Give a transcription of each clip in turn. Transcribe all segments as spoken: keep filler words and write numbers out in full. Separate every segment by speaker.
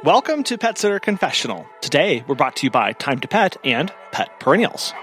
Speaker 1: Welcome to Pet Sitter Confessional. Today, we're brought to you by Time to Pet and Pet Perennials.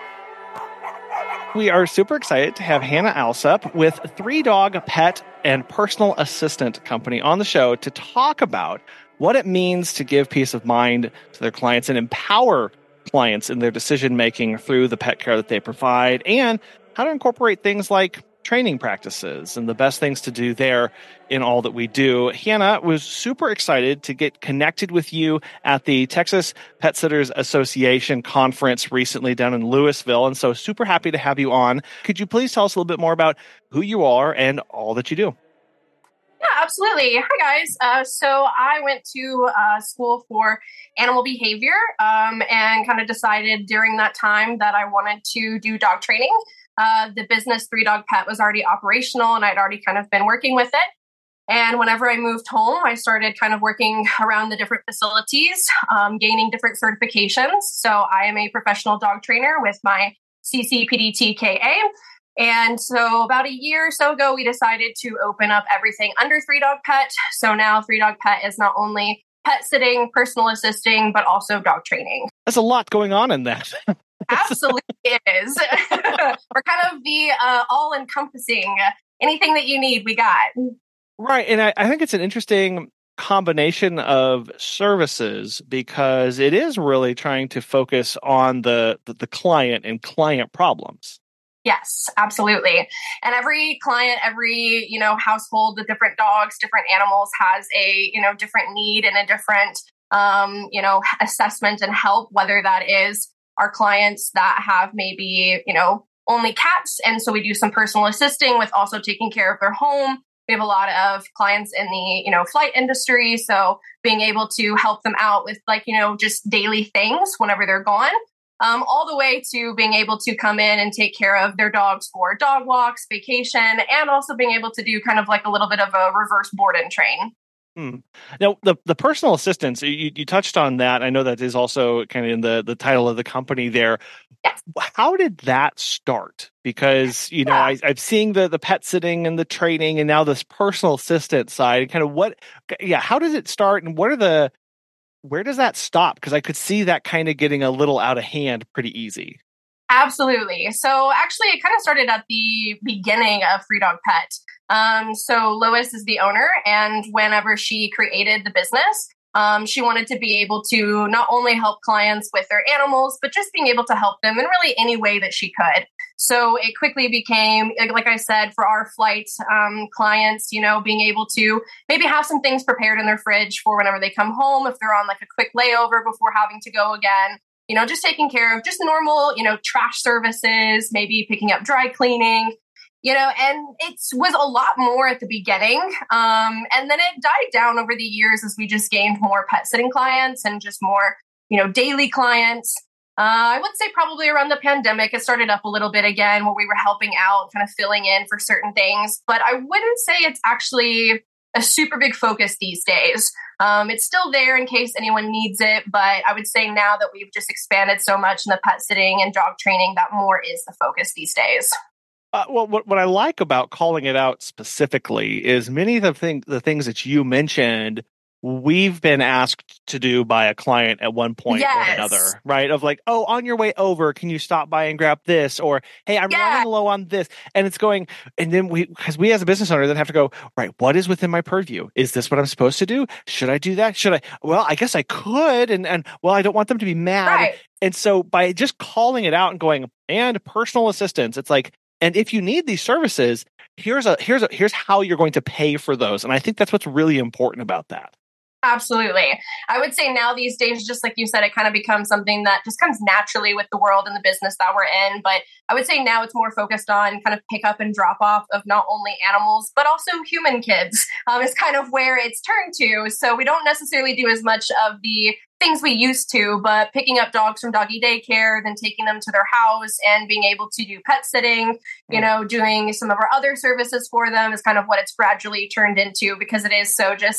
Speaker 1: We are super excited to have Hannah Alsup with Three Dog Pet and Personal Assistant Company on the show to talk about what it means to give peace of mind to their clients and empower clients in their decision-making through the pet care that they provide, and how to incorporate things like training practices and the best things to do there in all that we do. Hannah was super excited to get connected with you at the Texas Pet Sitters Association conference recently down in Louisville, and so super happy to have you on. Could you please tell us a little bit more about who you are and all that you do?
Speaker 2: Yeah, absolutely. Hi, guys. Uh, so I went to uh, school for animal behavior um, and kind of decided during that time that I wanted to do dog training. Uh, the business Three Dog Pet was already operational and I'd already kind of been working with it. And whenever I moved home, I started kind of working around the different facilities, um, gaining different certifications. So I am a professional dog trainer with my C C P D T K A. And so about a year or so ago, we decided to open up everything under Three Dog Pet. So now Three Dog Pet is not only pet sitting, personal assisting, but also dog training.
Speaker 1: There's a lot going on in that.
Speaker 2: Absolutely it is. We're kind of the uh, all-encompassing. Anything that you need, we got.
Speaker 1: Right. And I, I think it's an interesting combination of services because it is really trying to focus on the, the, the client and client problems.
Speaker 2: Yes, absolutely. And every client, every, you know, household with different dogs, different animals has a, you know, different need and a different, um, you know, assessment and help, whether that is our clients that have maybe, you know, only cats. And so we do some personal assisting with also taking care of their home. We have a lot of clients in the, you know, flight industry. So being able to help them out with like, you know, just daily things whenever they're gone, um, all the way to being able to come in and take care of their dogs for dog walks, vacation, and also being able to do kind of like a little bit of a reverse board and train.
Speaker 1: Hmm. Now, the, the personal assistance, you, you touched on that. I know that is also kind of in the, the title of the company there.
Speaker 2: Yes.
Speaker 1: How did that start? Because, you know,
Speaker 2: Yeah.
Speaker 1: I, I'm seeing the, the pet sitting and the training and now this personal assistant side. Kind of what, yeah, how does it start and what are the, where does that stop? Because I could see that kind of getting a little out of hand pretty easy.
Speaker 2: Absolutely. So actually, it kind of started at the beginning of Three Dog Pet. Um, so Lois is the owner, and whenever she created the business, um, she wanted to be able to not only help clients with their animals, but just being able to help them in really any way that she could. So it quickly became, like I said, for our flight um, clients, you know, being able to maybe have some things prepared in their fridge for whenever they come home, if they're on like a quick layover before having to go again. You know, just taking care of just normal, you know, trash services, maybe picking up dry cleaning, you know, and it was a lot more at the beginning. Um, and then it died down over the years as we just gained more pet sitting clients and just more, you know, daily clients. Uh, I would say probably around the pandemic, it started up a little bit again where we were helping out, kind of filling in for certain things. But I wouldn't say it's actually a super big focus these days. Um, it's still there in case anyone needs it, but I would say now that we've just expanded so much in the pet sitting and dog training, that more is the focus these days.
Speaker 1: Uh, well, what, what I like about calling it out specifically is many of the, thing, the things that you mentioned, we've been asked to do by a client at one point
Speaker 2: Yes.
Speaker 1: or another, right? Of like, oh, on your way over, can you stop by and grab this? Or, hey, I'm
Speaker 2: Yeah.
Speaker 1: running low on this. And it's going, and then we, because we as a business owner then have to go, right, what is within my purview? Is this what I'm supposed to do? Should I do that? Should I? Well, I guess I could. And, and well, I don't want them to be mad.
Speaker 2: Right.
Speaker 1: And so by just calling it out and going, and personal assistance, it's like, and if you need these services, here's a, here's a, here's how you're going to pay for those. And I think that's what's really important about that.
Speaker 2: Absolutely. I would say now these days, just like you said, it kind of becomes something that just comes naturally with the world and the business that we're in. But I would say now it's more focused on kind of pick up and drop off of not only animals, but also human kids um, is kind of where it's turned to. So we don't necessarily do as much of the things we used to, but picking up dogs from doggy daycare, then taking them to their house and being able to do pet sitting, you know, doing some of our other services for them is kind of what it's gradually turned into because it is so just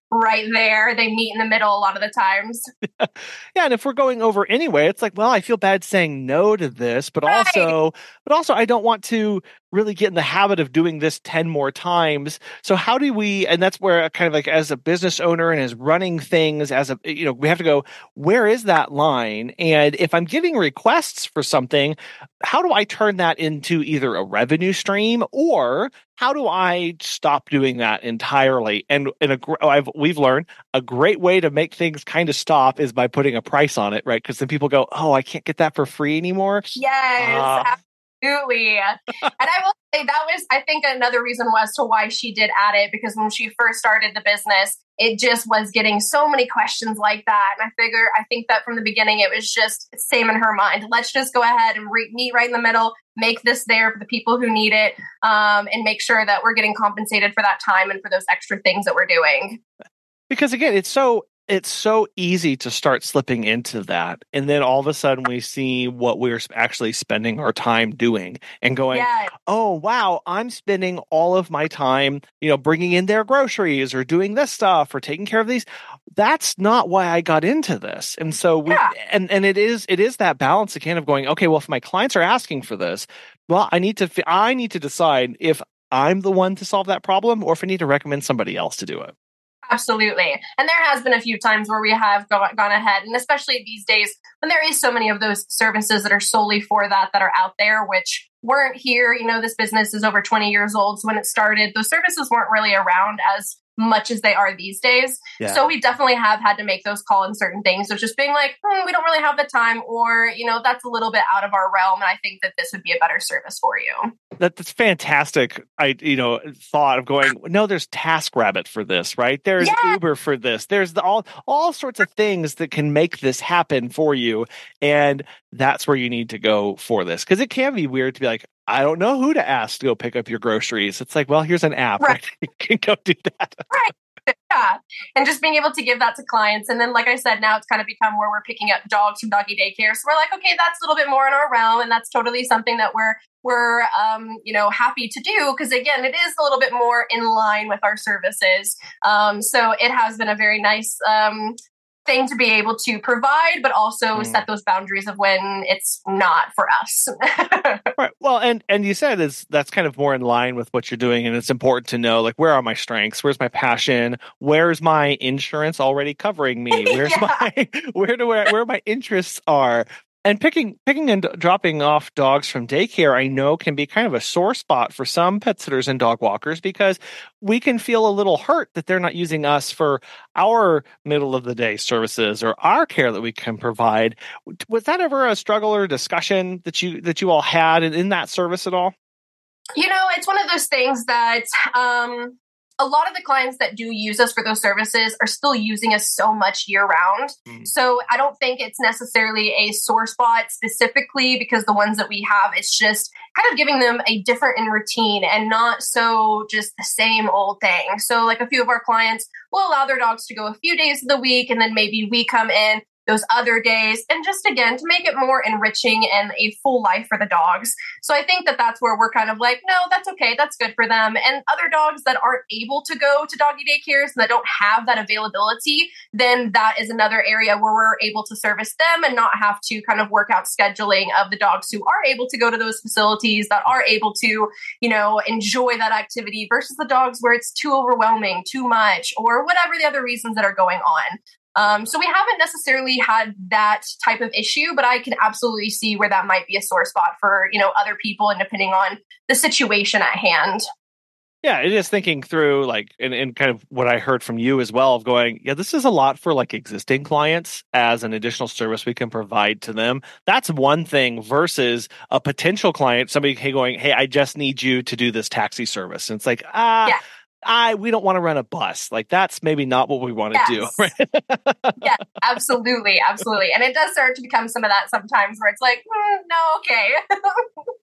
Speaker 2: right there. They meet in the middle a lot of the times.
Speaker 1: Yeah, and if we're going over anyway, it's like, well, I feel bad saying no to this, but
Speaker 2: Right.
Speaker 1: also, but also, I don't want to really get in the habit of doing this ten more times. So how do we? And that's where, kind of like, as a business owner and as running things, as a, you know, we have to go, where is that line? And if I'm getting requests for something, how do I turn that into either a revenue stream, or how do I stop doing that entirely? And in a, I've, we've learned a great way to make things kind of stop is by putting a price on it, right? Because then people go, oh, I can't get that for free anymore.
Speaker 2: Yes,
Speaker 1: Uh,
Speaker 2: absolutely. And I will say that was, I think, another reason as to why she did add it, because when she first started the business, it just was getting so many questions like that. And I figure, I think that from the beginning, it was just same in her mind. Let's just go ahead and re- meet right in the middle, make this there for the people who need it, um, and make sure that we're getting compensated for that time and for those extra things that we're doing.
Speaker 1: Because again, it's so it's so easy to start slipping into that, and then all of a sudden we see what we're actually spending our time doing, and going,
Speaker 2: Yeah.
Speaker 1: "Oh wow, I'm spending all of my time, you know, bringing in their groceries or doing this stuff or taking care of these. That's not why I got into this." And so we,
Speaker 2: Yeah.
Speaker 1: and and it is it is that balance again of going, okay, well, if my clients are asking for this, well, I need to I need to decide if I'm the one to solve that problem, or if I need to recommend somebody else to do it.
Speaker 2: Absolutely. And there has been a few times where we have go, gone ahead, and especially these days when there is so many of those services that are solely for that, that are out there, which weren't here. You know, this business is over twenty years old. So when it started, those services weren't really around as much as they are these days.
Speaker 1: Yeah.
Speaker 2: So we definitely have had to make those calls on certain things. So just being like, hmm, we don't really have the time, or, you know, that's a little bit out of our realm. And I think that this would be a better service for you.
Speaker 1: That, that's fantastic. I, you know, thought of going, no, there's TaskRabbit for this, right? There's
Speaker 2: Yeah.
Speaker 1: Uber for this. There's the, all, all sorts of things that can make this happen for you. And that's where you need to go for this. Because it can be weird to be like, I don't know who to ask to go pick up your groceries. It's like, well, here's an app.
Speaker 2: Right.
Speaker 1: You can go do that.
Speaker 2: Right. Yeah. And just being able to give that to clients. And then, like I said, now it's kind of become where we're picking up dogs from doggy daycare. So we're like, okay, that's a little bit more in our realm. And that's totally something that we're, we're, um, you know, happy to do. Cause again, it is a little bit more in line with our services. Um, so it has been a very nice, um, thing to be able to provide, but also mm. set those boundaries of when it's not for us.
Speaker 1: Right. Well, and and you said is that's kind of more in line with what you're doing, and it's important to know, like, where are my strengths? Where's my passion? Where's my insurance already covering me? Where's
Speaker 2: Yeah.
Speaker 1: my where do where, where my interests are? And picking picking and dropping off dogs from daycare, I know, can be kind of a sore spot for some pet sitters and dog walkers, because we can feel a little hurt that they're not using us for our middle of the day services or our care that we can provide. Was that ever a struggle or discussion that you that you all had in, in that service at all?
Speaker 2: You know, it's one of those things that um, a lot of the clients that do use us for those services are still using us so much year round. Mm. So I don't think it's necessarily a sore spot specifically, because the ones that we have, it's just kind of giving them a different in routine and not so just the same old thing. So like a few of our clients will allow their dogs to go a few days of the week, and then maybe we come in those other days, and just again to make it more enriching and a full life for the dogs. So I think that that's where we're kind of like, no, that's okay, that's good for them. And other dogs that aren't able to go to doggy daycares and that don't have that availability, then that is another area where we're able to service them and not have to kind of work out scheduling of the dogs who are able to go to those facilities, that are able to, you know, enjoy that activity, versus the dogs where it's too overwhelming, too much, or whatever the other reasons that are going on. Um, so we haven't necessarily had that type of issue, but I can absolutely see where that might be a sore spot for, you know, other people, and depending on the situation at hand.
Speaker 1: Yeah, it is thinking through, like, and, and kind of what I heard from you as well, of going, yeah, this is a lot for like existing clients as an additional service we can provide to them. That's one thing versus a potential client, somebody going, hey, I just need you to do this taxi service. And it's like, ah, yeah. I we don't want to run a bus. Like, that's maybe not what we want to
Speaker 2: yes.
Speaker 1: do. Right?
Speaker 2: Yeah, absolutely. Absolutely. And it does start to become some of that sometimes where it's like, mm, no, okay.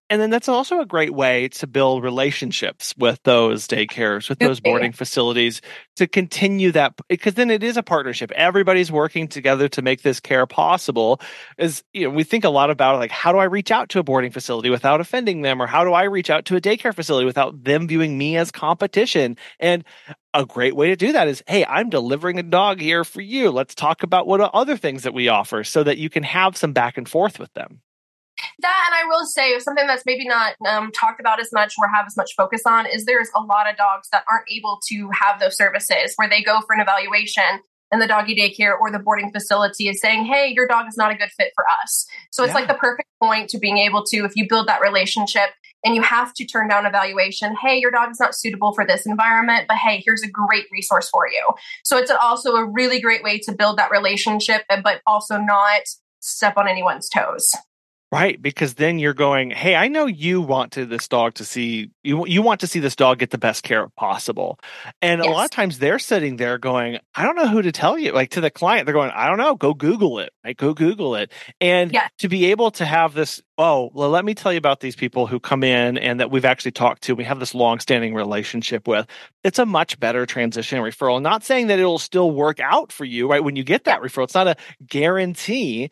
Speaker 1: And then that's also a great way to build relationships with those daycares, with those boarding facilities, to continue that, because then it is a partnership. Everybody's working together to make this care possible. Is, you know, we think a lot about like, how do I reach out to a boarding facility without offending them? Or how do I reach out to a daycare facility without them viewing me as competition? And a great way to do that is, hey, I'm delivering a dog here for you. Let's talk about what other things that we offer so that you can have some back and forth with them.
Speaker 2: That, and I will say something that's maybe not um, talked about as much or have as much focus on is there's a lot of dogs that aren't able to have those services where they go for an evaluation and the doggy daycare or the boarding facility is saying, hey, your dog is not a good fit for us. So it's yeah. like the perfect point to being able to, if you build that relationship and you have to turn down evaluation, hey, your dog is not suitable for this environment, but hey, here's a great resource for you. So it's also a really great way to build that relationship, but also not step on anyone's toes.
Speaker 1: Right, because then you're going, hey, I know you want to this dog to see you. You want to see this dog get the best care possible, and yes. a lot of times they're sitting there going, I don't know who to tell you. Like to the client, they're going, I don't know. Go Google it. Right, go Google it. And yeah. to be able to have this, oh, well, let me tell you about these people who come in and that we've actually talked to. We have this long-standing relationship with. It's a much better transition referral. Not saying that it'll still work out for you, right? When you get that yeah. referral, it's not a guarantee.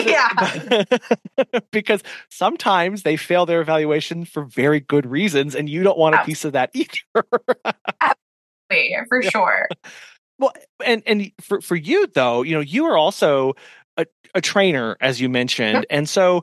Speaker 2: yeah.
Speaker 1: Because sometimes they fail their evaluation for very good reasons, and you don't want a piece of that either.
Speaker 2: Absolutely, for yeah. sure.
Speaker 1: Well, and and for, for you though, you know, you are also a, a trainer, as you mentioned, mm-hmm. and so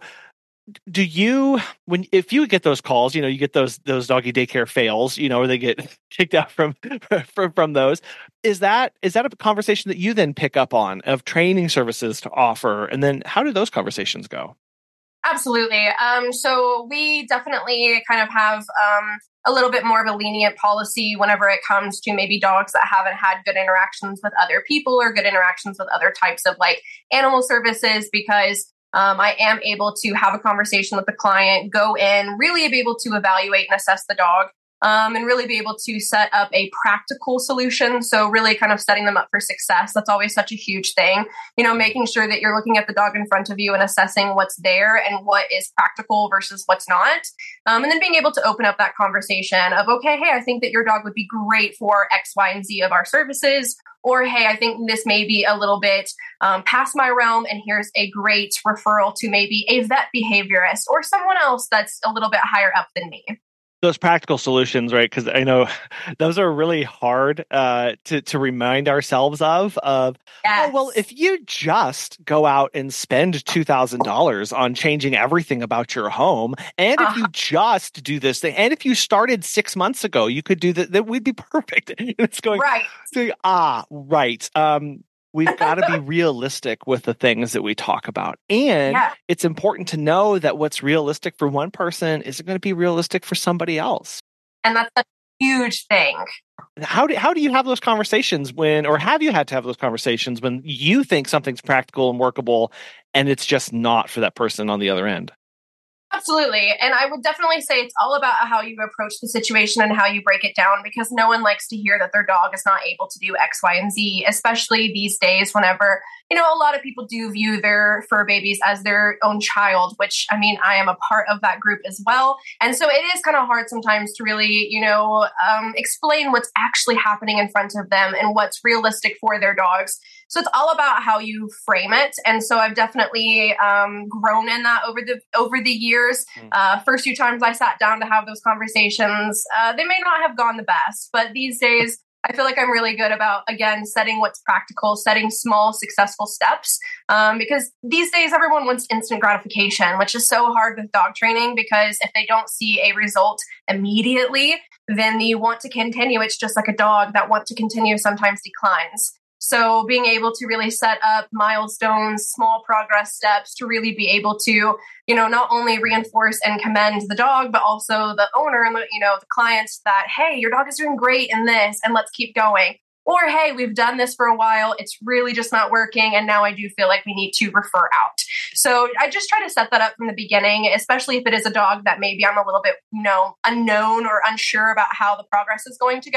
Speaker 1: do you, when if you get those calls, you know, you get those those doggy daycare fails, you know, or they get kicked out from from, from those. Is that is that a conversation that you then pick up on of training services to offer, and then how do those conversations go?
Speaker 2: Absolutely. Um, so we definitely kind of have um, a little bit more of a lenient policy whenever it comes to maybe dogs that haven't had good interactions with other people or good interactions with other types of like animal services, because um, I am able to have a conversation with the client, go in, really be able to evaluate and assess the dog. Um, and really be able to set up a practical solution. So really kind of setting them up for success. That's always such a huge thing. You know, making sure that you're looking at the dog in front of you and assessing what's there and what is practical versus what's not. Um, and then being able to open up that conversation of, okay, hey, I think that your dog would be great for X, Y, and Z of our services. Or, hey, I think this may be a little bit um, past my realm, and here's a great referral to maybe a vet behaviorist or someone else that's a little bit higher up than me.
Speaker 1: Those practical solutions, right? Because I know those are really hard uh, to to remind ourselves of. Of yes. oh well, if you just go out and spend two thousand dollars on changing everything about your home, and uh-huh. if you just do this thing, and if you started six months ago, you could do that. That would be perfect. It's going
Speaker 2: right.
Speaker 1: So, ah, right. Um, We've got to be realistic with the things that we talk about. And yeah. it's important to know that what's realistic for one person isn't going to be realistic for somebody else.
Speaker 2: And that's a huge thing.
Speaker 1: How do, how do you have those conversations when, or have you had to have those conversations when you think something's practical and workable and it's just not for that person on the other end?
Speaker 2: Absolutely. And I would definitely say it's all about how you approach the situation and how you break it down, because no one likes to hear that their dog is not able to do X, Y, and Z, especially these days whenever, you know, a lot of people do view their fur babies as their own child, which, I mean, I am a part of that group as well. And so it is kind of hard sometimes to really, you know, um, explain what's actually happening in front of them and what's realistic for their dogs. So it's all about how you frame it. And so I've definitely um, grown in that over the over the years. Uh, first few times I sat down to have those conversations, uh, they may not have gone the best, but these days I feel like I'm really good about, again, setting what's practical, setting small, successful steps. Um, because these days everyone wants instant gratification, which is so hard with dog training, because if they don't see a result immediately, then they want to continue. It's just like a dog that want to continue sometimes declines. So being able to really set up milestones, small progress steps to really be able to, you know, not only reinforce and commend the dog, but also the owner and, the, you know, the clients that, hey, your dog is doing great in this and let's keep going. Or, hey, we've done this for a while. It's really just not working. And now I do feel like we need to refer out. So I just try to set that up from the beginning, especially if it is a dog that maybe I'm a little bit, you know, unknown or unsure about how the progress is going to go.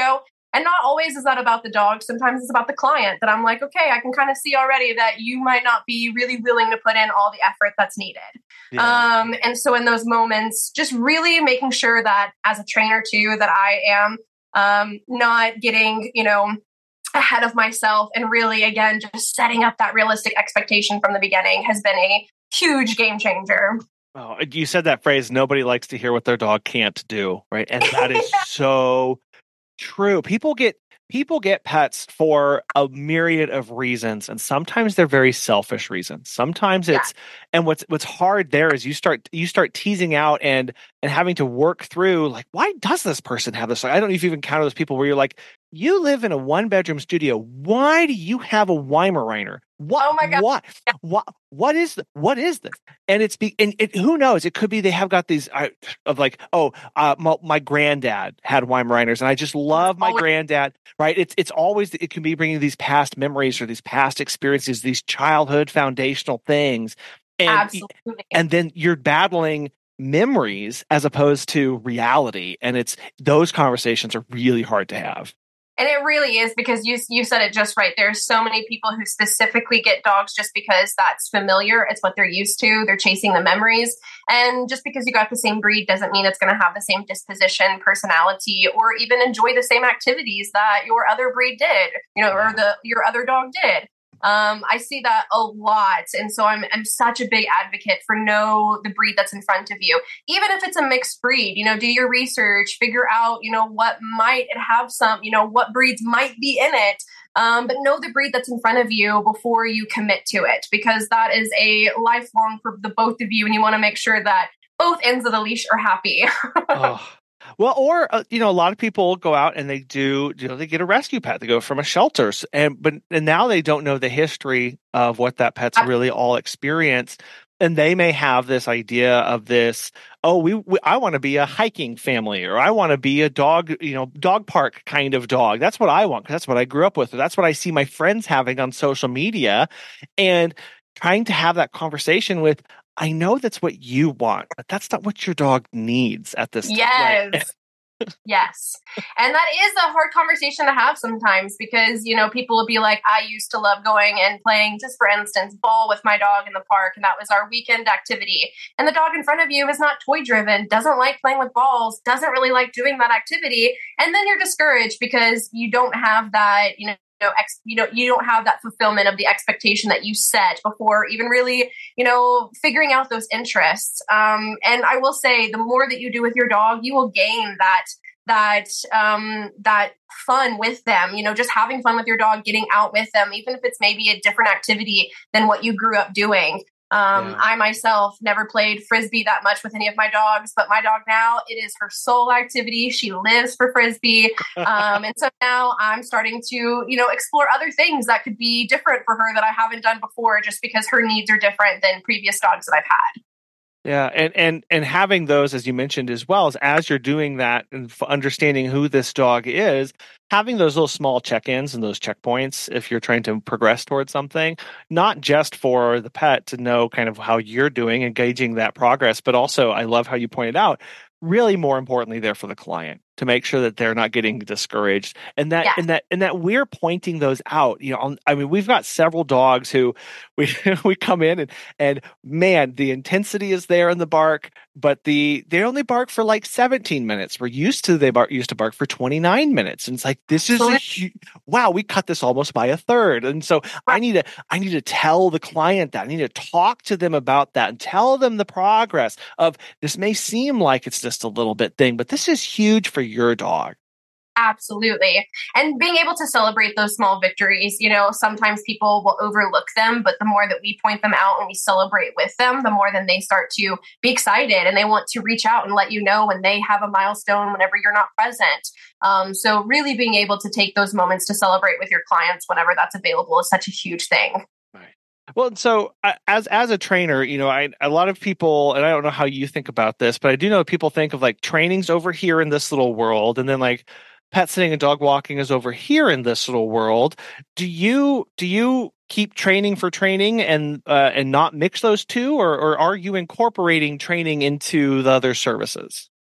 Speaker 2: And not always is that about the dog. Sometimes it's about the client that I'm like, okay, I can kind of see already that you might not be really willing to put in all the effort that's needed. Yeah. Um, and so in those moments, just really making sure that as a trainer too, that I am um, not getting, you know, ahead of myself, and really, again, just setting up that realistic expectation from the beginning has been a huge game changer.
Speaker 1: Oh, you said that phrase, nobody likes to hear what their dog can't do, right? And that is so true. People get people get pets for a myriad of reasons, and sometimes they're very selfish reasons. Sometimes it's yeah. and what's what's hard there is you start you start teasing out and and having to work through, like, why does this person have this? I don't know if you've encountered those people where you're like, you live in a one bedroom studio. Why do you have a Weimaraner? What?
Speaker 2: Oh my God.
Speaker 1: What? What? What is the, what is this? And it's be and it, who knows? It could be they have got these uh, of like, oh, uh, my, my granddad had Weimaraners, and I just love my always- granddad. Right? It's it's always it can be bringing these past memories or these past experiences, these childhood foundational things, and
Speaker 2: Absolutely.
Speaker 1: and then you're battling memories as opposed to reality, and it's those conversations are really hard to have.
Speaker 2: And it really is, because you you said it just right. There's so many people who specifically get dogs just because that's familiar. It's what they're used to. They're chasing the memories. And just because you got the same breed doesn't mean it's going to have the same disposition, personality, or even enjoy the same activities that your other breed did, you know, or the your other dog did. Um, I see that a lot. And so I'm, I'm such a big advocate for know the breed that's in front of you. Even if it's a mixed breed, you know, do your research, figure out, you know, what might have some, you know, what breeds might be in it. Um, but know the breed that's in front of you before you commit to it, because that is a lifelong for the both of you. And you want to make sure that both ends of the leash are happy.
Speaker 1: Oh. Well, or, uh, you know, a lot of people go out and they do, you know, they get a rescue pet. They go from a shelter. And, but, and now they don't know the history of what that pet's really all experienced. And they may have this idea of this, oh, we, we I want to be a hiking family, or I want to be a dog, you know, dog park kind of dog. That's what I want, because that's what I grew up with. Or that's what I see my friends having on social media. And trying to have that conversation with, I know that's what you want, but that's not what your dog needs at this
Speaker 2: yes.
Speaker 1: time.
Speaker 2: Yes. And that is a hard conversation to have sometimes, because, you know, people will be like, I used to love going and playing, just for instance, ball with my dog in the park. And that was our weekend activity. And the dog in front of you is not toy driven, doesn't like playing with balls, doesn't really like doing that activity. And then you're discouraged because you don't have that, you know, You know, ex, you know, you don't have that fulfillment of the expectation that you set before even really, you know, figuring out those interests. Um, and I will say, the more that you do with your dog, you will gain that that um, that fun with them. You know, just having fun with your dog, getting out with them, even if it's maybe a different activity than what you grew up doing. Um, yeah. I myself never played Frisbee that much with any of my dogs, but my dog now, it is her sole activity. She lives for Frisbee. Um, and so now I'm starting to, you know, explore other things that could be different for her that I haven't done before, just because her needs are different than previous dogs that I've had.
Speaker 1: Yeah, and, and and having those, as you mentioned as well, as as you're doing that and understanding who this dog is, having those little small check-ins and those checkpoints if you're trying to progress towards something, not just for the pet to know kind of how you're doing, engaging that progress, but also, I love how you pointed out, really more importantly there for the client, to make sure that they're not getting discouraged, and that yeah. and that and that we're pointing those out. You know, I mean, we've got several dogs who we we come in and and man, the intensity is there in the bark, but the they only bark for like seventeen minutes. We're used to they bark used to bark for twenty-nine minutes, and it's like, this is a huge, wow, we cut this almost by a third. And so I need to I need to tell the client that I need to talk to them about that and tell them the progress of this. May seem like it's just a little bit thing, but this is huge for your dog.
Speaker 2: Absolutely. And being able to celebrate those small victories, you know, sometimes people will overlook them, but the more that we point them out and we celebrate with them, the more then they start to be excited and they want to reach out and let you know when they have a milestone whenever you're not present. Um, so really being able to take those moments to celebrate with your clients whenever that's available is such a huge thing.
Speaker 1: Well, so uh, as as a trainer, you know, I a lot of people, and I don't know how you think about this, but I do know people think of like training's over here in this little world, and then like pet sitting and dog walking is over here in this little world. Do you do you keep training for training and uh, and not mix those two, or or are you incorporating training into the other services?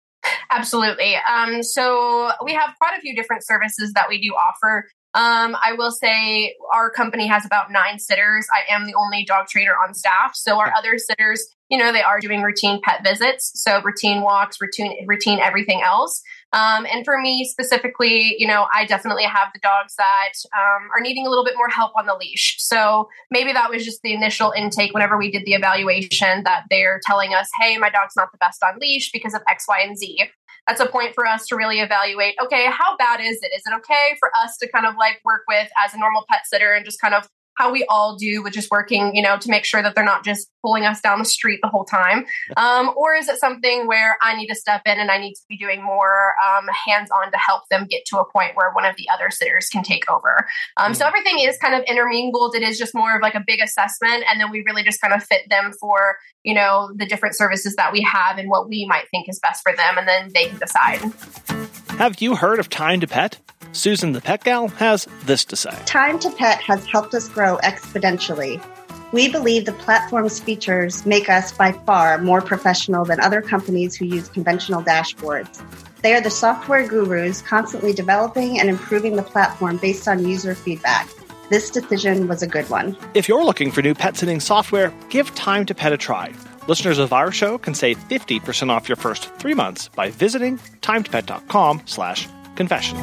Speaker 2: Absolutely. Um, so we have quite a few different services that we do offer. Um, I will say our company has about nine sitters. I am the only dog trainer on staff. So our other sitters, you know, they are doing routine pet visits. So routine walks, routine, routine everything else. Um, and for me specifically, you know, I definitely have the dogs that um, are needing a little bit more help on the leash. So maybe that was just the initial intake whenever we did the evaluation that they're telling us, hey, my dog's not the best on leash because of X, Y, and Z. That's a point for us to really evaluate, okay, how bad is it? Is it okay for us to kind of like work with as a normal pet sitter and just kind of how we all do with just working, you know, to make sure that they're not just pulling us down the street the whole time? Um, or is it something where I need to step in and I need to be doing more um, hands-on to help them get to a point where one of the other sitters can take over? Um, mm. So everything is kind of intermingled. It is just more of like a big assessment. And then we really just kind of fit them for, you know, the different services that we have and what we might think is best for them. And then they can decide.
Speaker 1: Have you heard of Time to Pet? Susan the Pet Gal has this to say.
Speaker 3: Time to Pet has helped us grow exponentially. We believe the platform's features make us by far more professional than other companies who use conventional dashboards. They are the software gurus constantly developing and improving the platform based on user feedback. This decision was a good one.
Speaker 1: If you're looking for new pet sitting software, give Time to Pet a try. Listeners of our show can save fifty percent off your first three months by visiting timetopet.com slash confessional.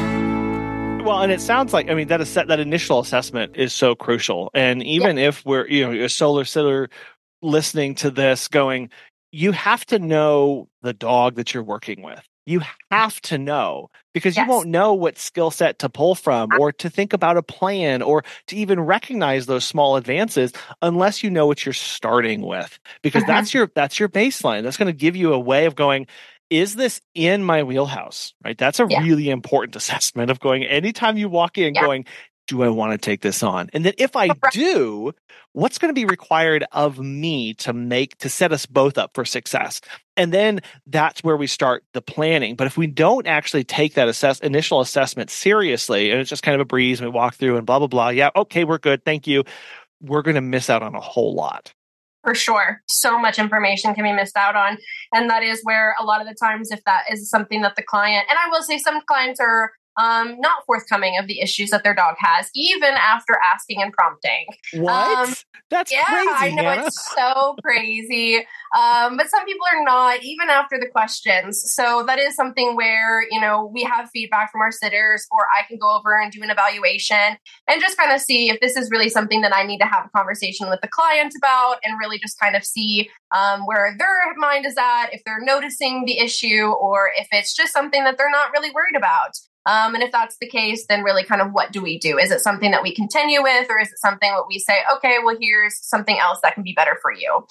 Speaker 1: Well, and it sounds like, I mean, that is that initial assessment is so crucial. And even yeah. if we're, you know, a solar sitter listening to this going, you have to know the dog that you're working with. You have to know, because yes. you won't know what skill set to pull from or to think about a plan or to even recognize those small advances unless you know what you're starting with, because mm-hmm. that's your, that's your baseline. That's going to give you a way of going, is this in my wheelhouse, right? That's a yeah. really important assessment of going, anytime you walk in yeah. going, do I want to take this on? And then if I do, what's going to be required of me to make, to set us both up for success? And then that's where we start the planning. But if we don't actually take that assess, initial assessment seriously, and it's just kind of a breeze and we walk through and blah, blah, blah. Yeah, okay, we're good. Thank you. We're going to miss out on a whole lot.
Speaker 2: For sure. So much information can be missed out on. And that is where a lot of the times, if that is something that the client, and I will say some clients are um, not forthcoming of the issues that their dog has, even after asking and prompting.
Speaker 1: What? Um, That's
Speaker 2: yeah,
Speaker 1: crazy.
Speaker 2: I know,
Speaker 1: Hannah.
Speaker 2: It's so crazy. Um, but some people are not, even after the questions. So that is something where, you know, we have feedback from our sitters, or I can go over and do an evaluation and just kind of see if this is really something that I need to have a conversation with the client about, and really just kind of see um, where their mind is at, if they're noticing the issue, or if it's just something that they're not really worried about. Um, and if that's the case, then really kind of what do we do? Is it something that we continue with, or is it something that we say, okay, well, here's something else that can be better for you?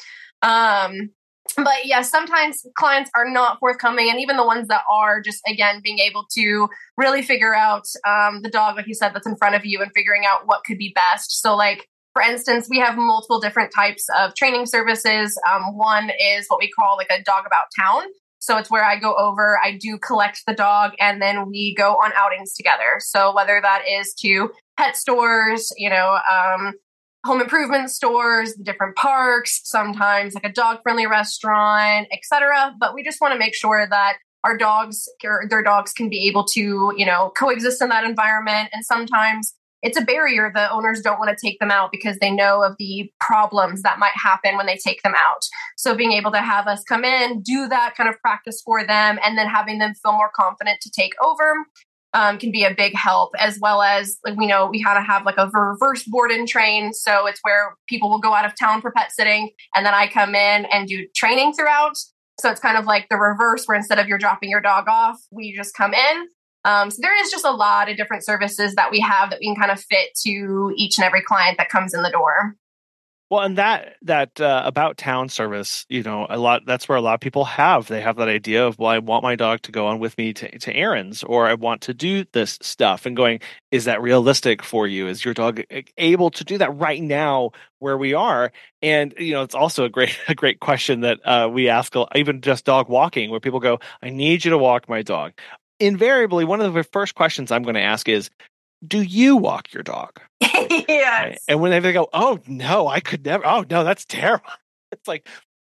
Speaker 2: Um, but yeah, sometimes clients are not forthcoming. And even the ones that are, just, again, being able to really figure out um, the dog, like you said, that's in front of you, and figuring out what could be best. So like, for instance, we have multiple different types of training services. Um, one is what we call like a dog about town. So it's where I go over, I do collect the dog, and then we go on outings together. So whether that is to pet stores, you know, um, home improvement stores, the different parks, sometimes like a dog-friendly restaurant, et cetera. But we just want to make sure that our dogs, or their dogs, can be able to, you know, coexist in that environment. And sometimes it's a barrier. The owners don't want to take them out because they know of the problems that might happen when they take them out. So being able to have us come in, do that kind of practice for them, and then having them feel more confident to take over um, can be a big help, as well as, like, we know we had to have like a reverse board and train. So it's where people will go out of town for pet sitting, and then I come in and do training throughout. So it's kind of like the reverse, where instead of you're dropping your dog off, we just come in. Um, so there is just a lot of different services that we have that we can kind of fit to each and every client that comes in the door.
Speaker 1: Well, and that that uh, about town service, you know, a lot. That's where a lot of people have. They have that idea of, well, I want my dog to go on with me to, to errands, or I want to do this stuff. And going, is that realistic for you? Is your dog able to do that right now where we are? And you know, it's also a great a great question that uh, we ask, even just dog walking, where people go, I need you to walk my dog. Invariably, one of the first questions I'm going to ask is, do you walk your dog?
Speaker 2: Yes.
Speaker 1: Right? And when they go, oh, no, I could never. Oh, no, that's terrible. It's like,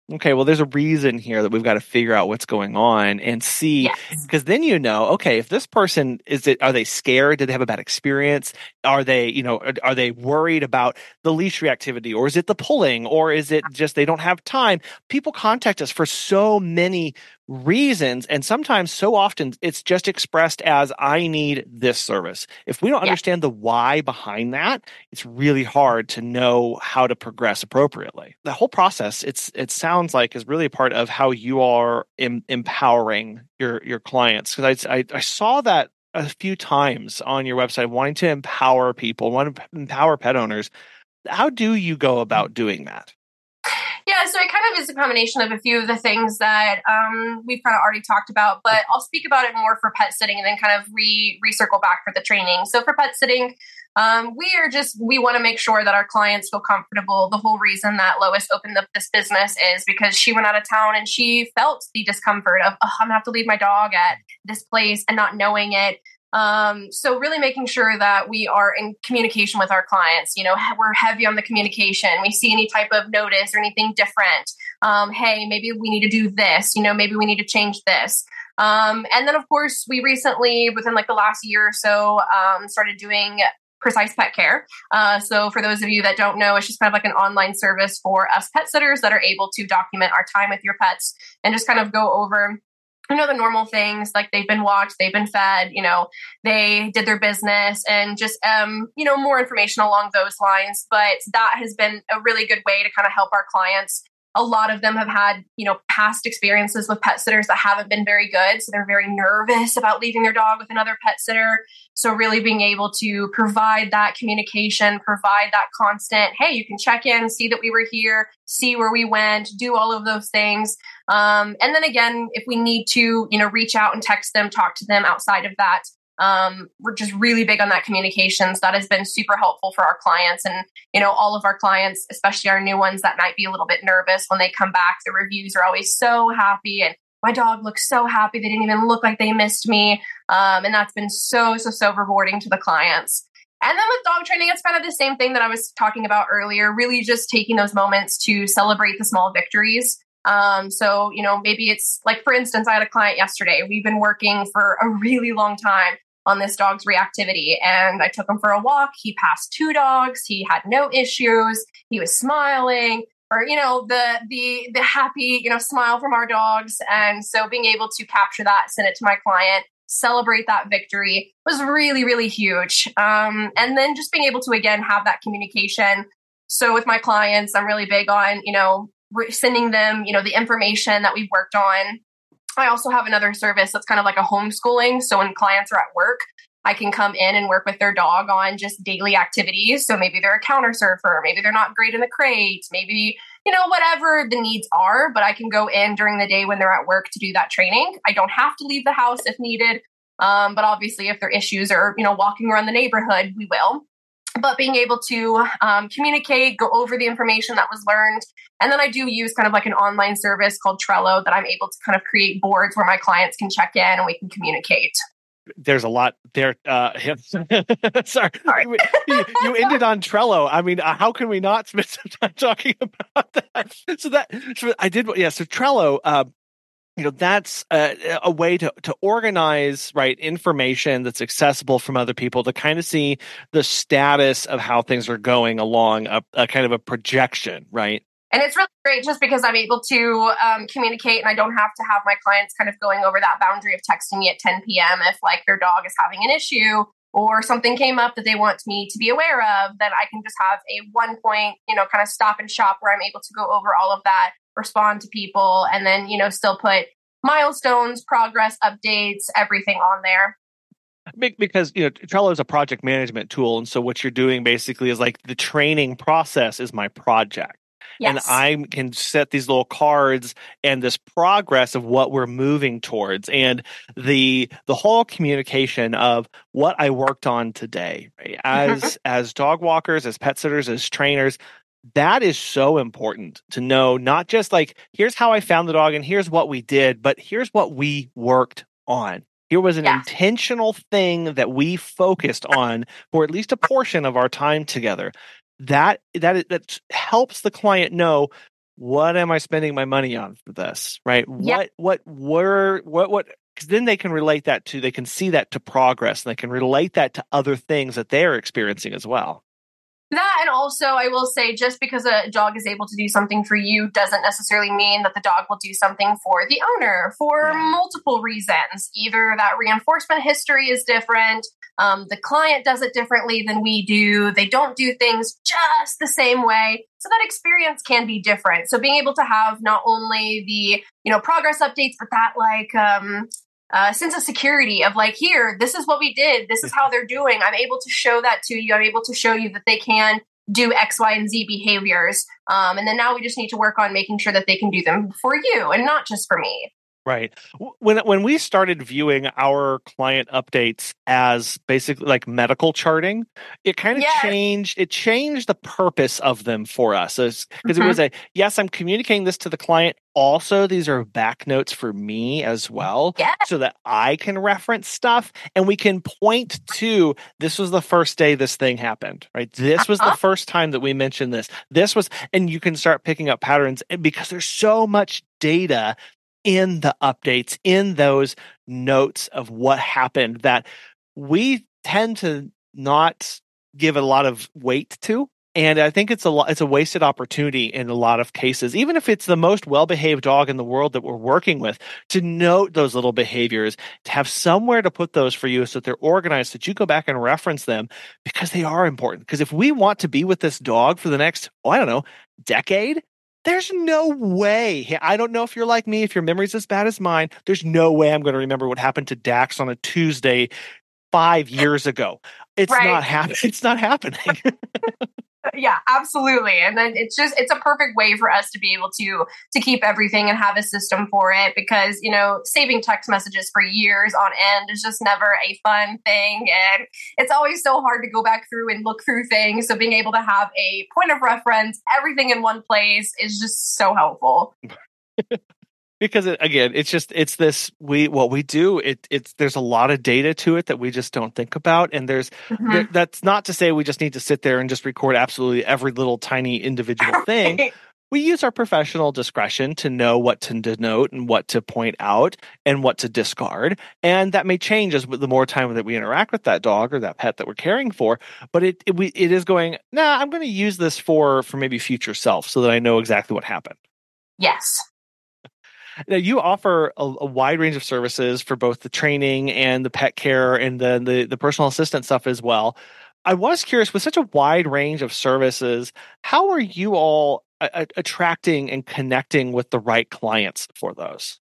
Speaker 1: Okay, well, there's a reason here that we've got to figure out what's going on and see, because yes. then you know, okay, if this person is it, are they scared? Did they have a bad experience? Are they, you know, are, are they worried about the leash reactivity, or is it the pulling, or is it just they don't have time? People contact us for so many reasons, and sometimes so often it's just expressed as I need this service. If we don't yeah. understand the why behind that, it's really hard to know how to progress appropriately. The whole process, it's it sounds like, is really a part of how you are em- empowering your your clients. Because I, I I saw that a few times on your website, wanting to empower people, wanting to empower pet owners. How do you go about doing that?
Speaker 2: Yeah, so it kind of is a combination of a few of the things that um, we've kind of already talked about, but I'll speak about it more for pet sitting and then kind of re recircle back for the training. So for pet sitting, um, we are just, we want to make sure that our clients feel comfortable. The whole reason that Lois opened up this business is because she went out of town and she felt the discomfort of, oh, I'm gonna have to leave my dog at this place and not knowing it. Um, so really making sure that we are in communication with our clients. You know, we're heavy on the communication. We see any type of notice or anything different. Um, hey, maybe we need to do this, you know, maybe we need to change this. Um, and then of course we recently, within like the last year or so, um, started doing Precise Pet Care. Uh, so for those of you that don't know, it's just kind of like an online service for us pet sitters that are able to document our time with your pets and just kind of go over, you know, the normal things like they've been walked, they've been fed, you know, they did their business and just, um, you know, more information along those lines. But that has been a really good way to kind of help our clients. A lot of them have had, you know, past experiences with pet sitters that haven't been very good. So they're very nervous about leaving their dog with another pet sitter. So really being able to provide that communication, provide that constant, hey, you can check in, see that we were here, see where we went, do all of those things. Um, and then again, if we need to, you know, reach out and text them, talk to them outside of that. Um, we're just really big on that communications. That has been super helpful for our clients. And, you know, all of our clients, especially our new ones that might be a little bit nervous when they come back, the reviews are always so happy. And my dog looks so happy. They didn't even look like they missed me. Um, and that's been so, so, so rewarding to the clients. And then with dog training, it's kind of the same thing that I was talking about earlier, really just taking those moments to celebrate the small victories. Um, so, you know, maybe it's like, for instance, I had a client yesterday. We've been working for a really long time on this dog's reactivity. And I took him for a walk. He passed two dogs. He had no issues. He was smiling, or, you know, the, the, the happy, you know, smile from our dogs. And so being able to capture that, send it to my client, celebrate that victory was really, really huge. Um, and then just being able to, again, have that communication. So with my clients, I'm really big on, you know, re- sending them, you know, the information that we've worked on. I also have another service that's kind of like a homeschooling. So when clients are at work, I can come in and work with their dog on just daily activities. So maybe they're a counter surfer, maybe they're not great in the crate, maybe, you know, whatever the needs are, but I can go in during the day when they're at work to do that training. I don't have to leave the house if needed. Um, but obviously if there are issues or, you know, walking around the neighborhood, we will. But being able to um, communicate, go over the information that was learned. And then I do use kind of like an online service called Trello that I'm able to kind of create boards where my clients can check in and we can communicate.
Speaker 1: There's a lot there. Uh, sorry, you, you ended on Trello. I mean, how can we not spend some time talking about that? So that so I did. Yeah. So Trello, uh, you know, that's a, a way to to organize, right, information that's accessible from other people to kind of see the status of how things are going along a, a kind of a projection, right?
Speaker 2: And it's really great just because I'm able to um, communicate and I don't have to have my clients kind of going over that boundary of texting me at ten p.m. if like their dog is having an issue or something came up that they want me to be aware of. Then I can just have a one point, you know, kind of stop and shop where I'm able to go over all of that, respond to people, and then, you know, still put milestones, progress updates, everything on there.
Speaker 1: Because, you know, Trello is a project management tool. And so what you're doing basically is like the training process is my project. Yes. And I can set these little cards and this progress of what we're moving towards and the the whole communication of what I worked on today. Right? As mm-hmm. as dog walkers, as pet sitters, as trainers, that is so important to know, not just like, here's how I found the dog and here's what we did, but here's what we worked on. Here was an yeah. intentional thing that we focused on for at least a portion of our time together. That that that helps the client know what am I spending my money on for this? Right?
Speaker 2: Yep.
Speaker 1: What, what, where, what, what, because then they can relate that to, they can see that to progress, and they can relate that to other things that they're experiencing as well.
Speaker 2: That, and also I will say, just because a dog is able to do something for you doesn't necessarily mean that the dog will do something for the owner for
Speaker 1: Yeah.
Speaker 2: multiple reasons. Either that reinforcement history is different, um, the client does it differently than we do, they don't do things just the same way. So that experience can be different. So being able to have not only the, you know, progress updates, but that like, um, Uh, sense of security of like, here, this is what we did. This is how they're doing. I'm able to show that to you. I'm able to show you that they can do X, Y, and Z behaviors. Um, and then now we just need to work on making sure that they can do them for you and not just for me.
Speaker 1: Right. When when we started viewing our client updates as basically like medical charting, it kind of
Speaker 2: Yes.
Speaker 1: changed. It changed the purpose of them for us, because
Speaker 2: Mhm.
Speaker 1: it was a yes, I'm communicating this to the client. Also, these are back notes for me as well,
Speaker 2: Yes.
Speaker 1: so that I can reference stuff and we can point to this was the first day this thing happened. Right. This was
Speaker 2: Uh-huh.
Speaker 1: the first time that we mentioned this. This was, and you can start picking up patterns, and because there's so much data in the updates, in those notes of what happened, that we tend to not give a lot of weight to. And I think it's a lot, it's a wasted opportunity in a lot of cases, even if it's the most well-behaved dog in the world that we're working with, to note those little behaviors, to have somewhere to put those for you so that they're organized, so that you go back and reference them, because they are important. Because if we want to be with this dog for the next, oh, I don't know, decade, there's no way. I don't know if you're like me, if your memory's as bad as mine, there's no way I'm going to remember what happened to Dax on a Tuesday five years ago. It's
Speaker 2: Right.
Speaker 1: not happening. It's not happening.
Speaker 2: Yeah, absolutely. And then it's just, it's a perfect way for us to be able to, to keep everything and have a system for it, because, you know, saving text messages for years on end is just never a fun thing. And it's always so hard to go back through and look through things. So being able to have a point of reference, everything in one place, is just so helpful.
Speaker 1: Because it, again, it's just, it's this, we, what we do, it, it's, there's a lot of data to it that we just don't think about. And there's,
Speaker 2: Mhm.
Speaker 1: there, that's not to say we just need to sit there and just record absolutely every little tiny individual thing.
Speaker 2: Right.
Speaker 1: We use our professional discretion to know what to denote and what to point out and what to discard. And that may change as the more time that we interact with that dog or that pet that we're caring for. But it, it, we, it is going, nah, I'm going to use this for, for maybe future self, so that I know exactly what happened.
Speaker 2: Yes.
Speaker 1: Now, you offer a, a wide range of services for both the training and the pet care and the, the, the personal assistant stuff as well. I was curious, with such a wide range of services, how are you all a- attracting and connecting with the right clients for those?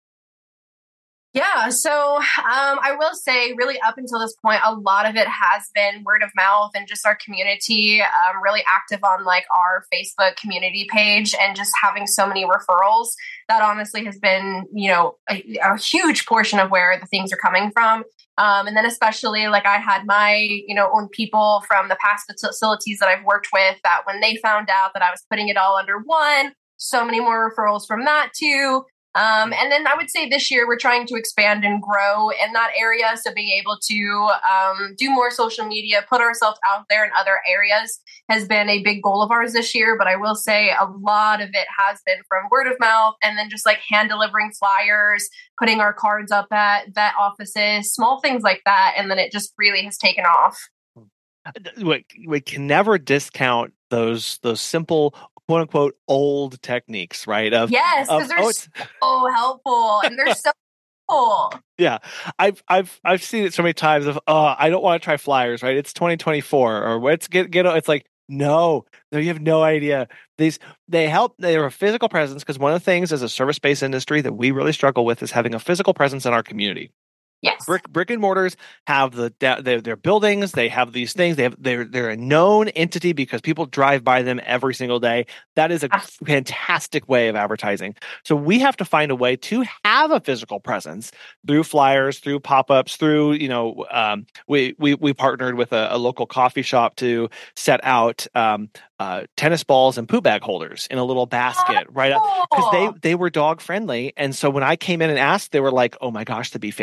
Speaker 2: Yeah, so um, I will say, really, up until this point, a lot of it has been word of mouth and just our community, um, really active on like our Facebook community page, and just having so many referrals. That honestly has been, you know, a, a huge portion of where the things are coming from. Um, and then especially like I had my, you know, own people from the past facilities that I've worked with, that when they found out that I was putting it all under one, so many more referrals from that too. Um, and then I would say this year we're trying to expand and grow in that area. So being able to um, do more social media, put ourselves out there in other areas has been a big goal of ours this year. But I will say a lot of it has been from word of mouth, and then just like hand delivering flyers, putting our cards up at vet offices, small things like that. And then it just really has taken off.
Speaker 1: We, we can never discount those those simple, quote unquote, old techniques, right? Of
Speaker 2: Yes, because
Speaker 1: of,
Speaker 2: they're
Speaker 1: oh, it's-
Speaker 2: so helpful, and they're so cool.
Speaker 1: Yeah, I've I've I've seen it so many times. Of oh, I don't want to try flyers, right? It's twenty twenty-four, or let's get get. It's like no, no, you have no idea. These they help. They're a physical presence, because one of the things as a service-based industry that we really struggle with is having a physical presence in our community.
Speaker 2: Yes.
Speaker 1: Brick, brick and mortars have the their, their buildings. They have these things. They have they're they're a known entity because people drive by them every single day. That is a fantastic way of advertising. So we have to find a way to have a physical presence through flyers, through pop-ups, through you know um, we we we partnered with a, a local coffee shop to set out um, uh, tennis balls and poop bag holders in a little basket,
Speaker 2: oh,
Speaker 1: right up, because they
Speaker 2: cool.
Speaker 1: they were dog friendly. And so when I came in and asked, they were like, "Oh my gosh, that'd be fantastic."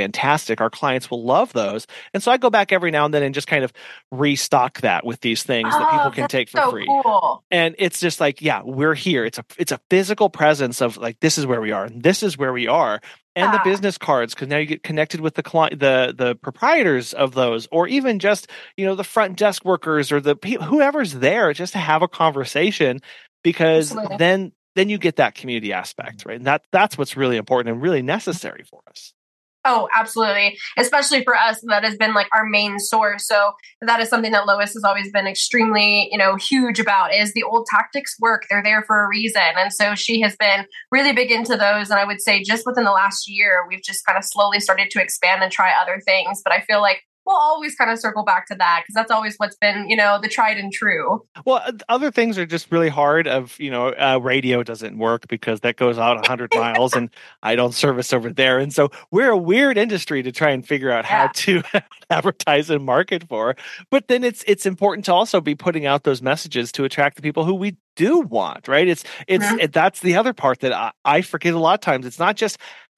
Speaker 1: fantastic. Our clients will love those. And so I go back every now and then and just kind of restock that with these things
Speaker 2: oh,
Speaker 1: that people can take for
Speaker 2: so
Speaker 1: free.
Speaker 2: Cool.
Speaker 1: And it's just like, yeah, we're here. It's a it's a physical presence of like, this is where we are, and this is where we are. And the business cards, because now you get connected with the client, the the proprietors of those, or even just, you know, the front desk workers or the whoever's there, just to have a conversation, because
Speaker 2: Absolutely.
Speaker 1: then then you get that community aspect, right? And that that's what's really important and really necessary for us.
Speaker 2: Oh, absolutely. Especially for us, that has been like our main source. So that is something that Lois has always been extremely, you know, huge about, is the old tactics work. They're there for a reason. And so she has been really big into those. And I would say just within the last year, we've just kind of slowly started to expand and try other things. But I feel like we'll always kind of circle back to that, because that's always what's been, you know, the tried and true.
Speaker 1: Well, other things are just really hard. Of, you know, uh, radio doesn't work because that goes out one hundred miles and I don't service over there. And so we're a weird industry to try and figure out how
Speaker 2: Yeah.
Speaker 1: to advertise and market for. But then it's it's important to also be putting out those messages to attract the people who we do want, right? It's it's
Speaker 2: Mhm.
Speaker 1: it, that's the other part that I, I forget a lot of times. It's not just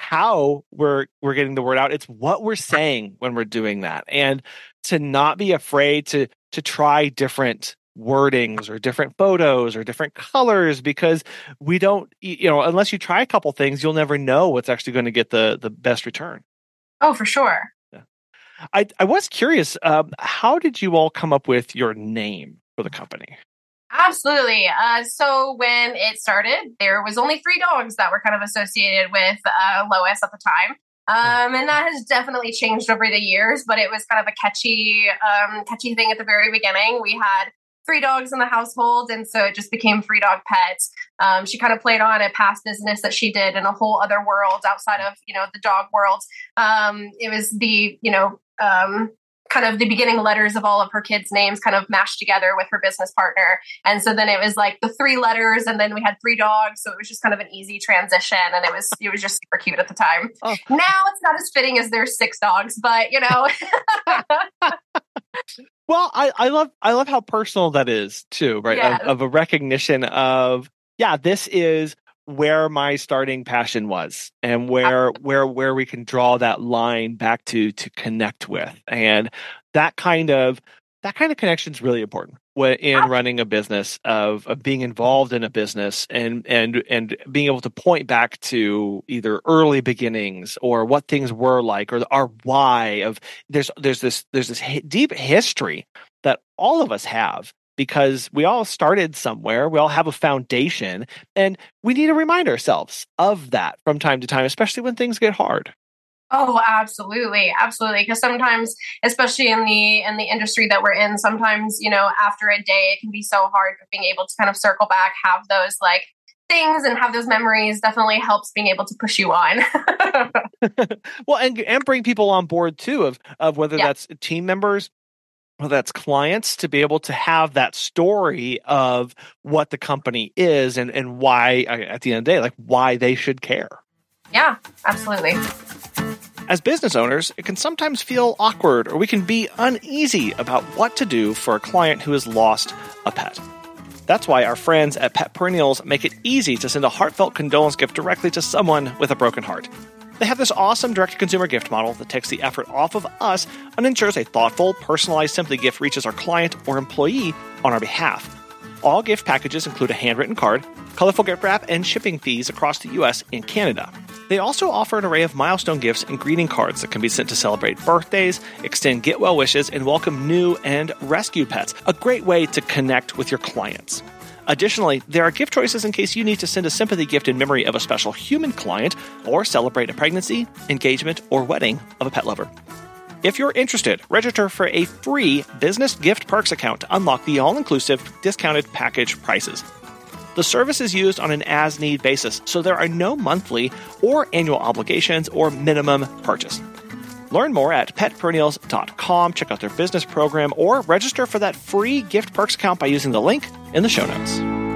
Speaker 1: how we're we're getting the word out, it's what we're saying when we're doing that. And to not be afraid to to try different wordings or different photos or different colors, because we don't, you know, unless you try a couple things, you'll never know what's actually going to get the the best return.
Speaker 2: Oh, for sure.
Speaker 1: Yeah. I I was curious, um, how did you all come up with your name for the company?
Speaker 2: Absolutely. Uh, so when it started, there was only three dogs that were kind of associated with uh, Lois at the time. Um, and that has definitely changed over the years, but it was kind of a catchy, um, catchy thing at the very beginning. We had three dogs in the household, and so it just became Free Dog Pets. Um, she kind of played on a past business that she did in a whole other world outside of, you know, the dog world. Um, it was the, you know, um, kind of the beginning letters of all of her kids' names kind of mashed together with her business partner. And so then it was like the three letters, and then we had three dogs. So it was just kind of an easy transition. And it was, it was just super cute at the time.
Speaker 1: Oh.
Speaker 2: Now it's not as fitting as there's six dogs, but you know.
Speaker 1: Well, I, I love I love how personal that is too, right?
Speaker 2: Yes.
Speaker 1: Of, of a recognition of, yeah, this is where my starting passion was, and where where where we can draw that line back to to connect with. And that kind of that kind of connection is really important when, in running a business, of of being involved in a business, and and and being able to point back to either early beginnings or what things were like, or our why. Of there's there's this there's this hi- deep history that all of us have, because we all started somewhere. We all have a foundation, and we need to remind ourselves of that from time to time, especially when things get hard.
Speaker 2: Oh, absolutely. Absolutely. Because sometimes, especially in the in the industry that we're in, sometimes, you know, after a day, it can be so hard, but being able to kind of circle back, have those like things and have those memories definitely helps being able to push you on.
Speaker 1: Well, and and bring people on board too, of of whether
Speaker 2: Yeah.
Speaker 1: that's team members, whether that's clients, to be able to have that story of what the company is, and and why, at the end of the day, like why they should care.
Speaker 2: Yeah, absolutely.
Speaker 1: As business owners, it can sometimes feel awkward, or we can be uneasy about what to do for a client who has lost a pet. That's why our friends at Pet Perennials make it easy to send a heartfelt condolence gift directly to someone with a broken heart. They have this awesome direct-to-consumer gift model that takes the effort off of us and ensures a thoughtful, personalized Simply gift reaches our client or employee on our behalf. All gift packages include a handwritten card, colorful gift wrap, and shipping fees across the U S and Canada. They also offer an array of milestone gifts and greeting cards that can be sent to celebrate birthdays, extend get well wishes, and welcome new and rescue pets. A great way to connect with your clients. Additionally, there are gift choices in case you need to send a sympathy gift in memory of a special human client, or celebrate a pregnancy, engagement, or wedding of a pet lover. If you're interested, register for a free Business Gift Perks account to unlock the all-inclusive discounted package prices. The service is used on an as-need basis, so there are no monthly or annual obligations or minimum purchase. Learn more at pet perennials dot com, check out their business program, or register for that free Gift Perks account by using the link in the show notes.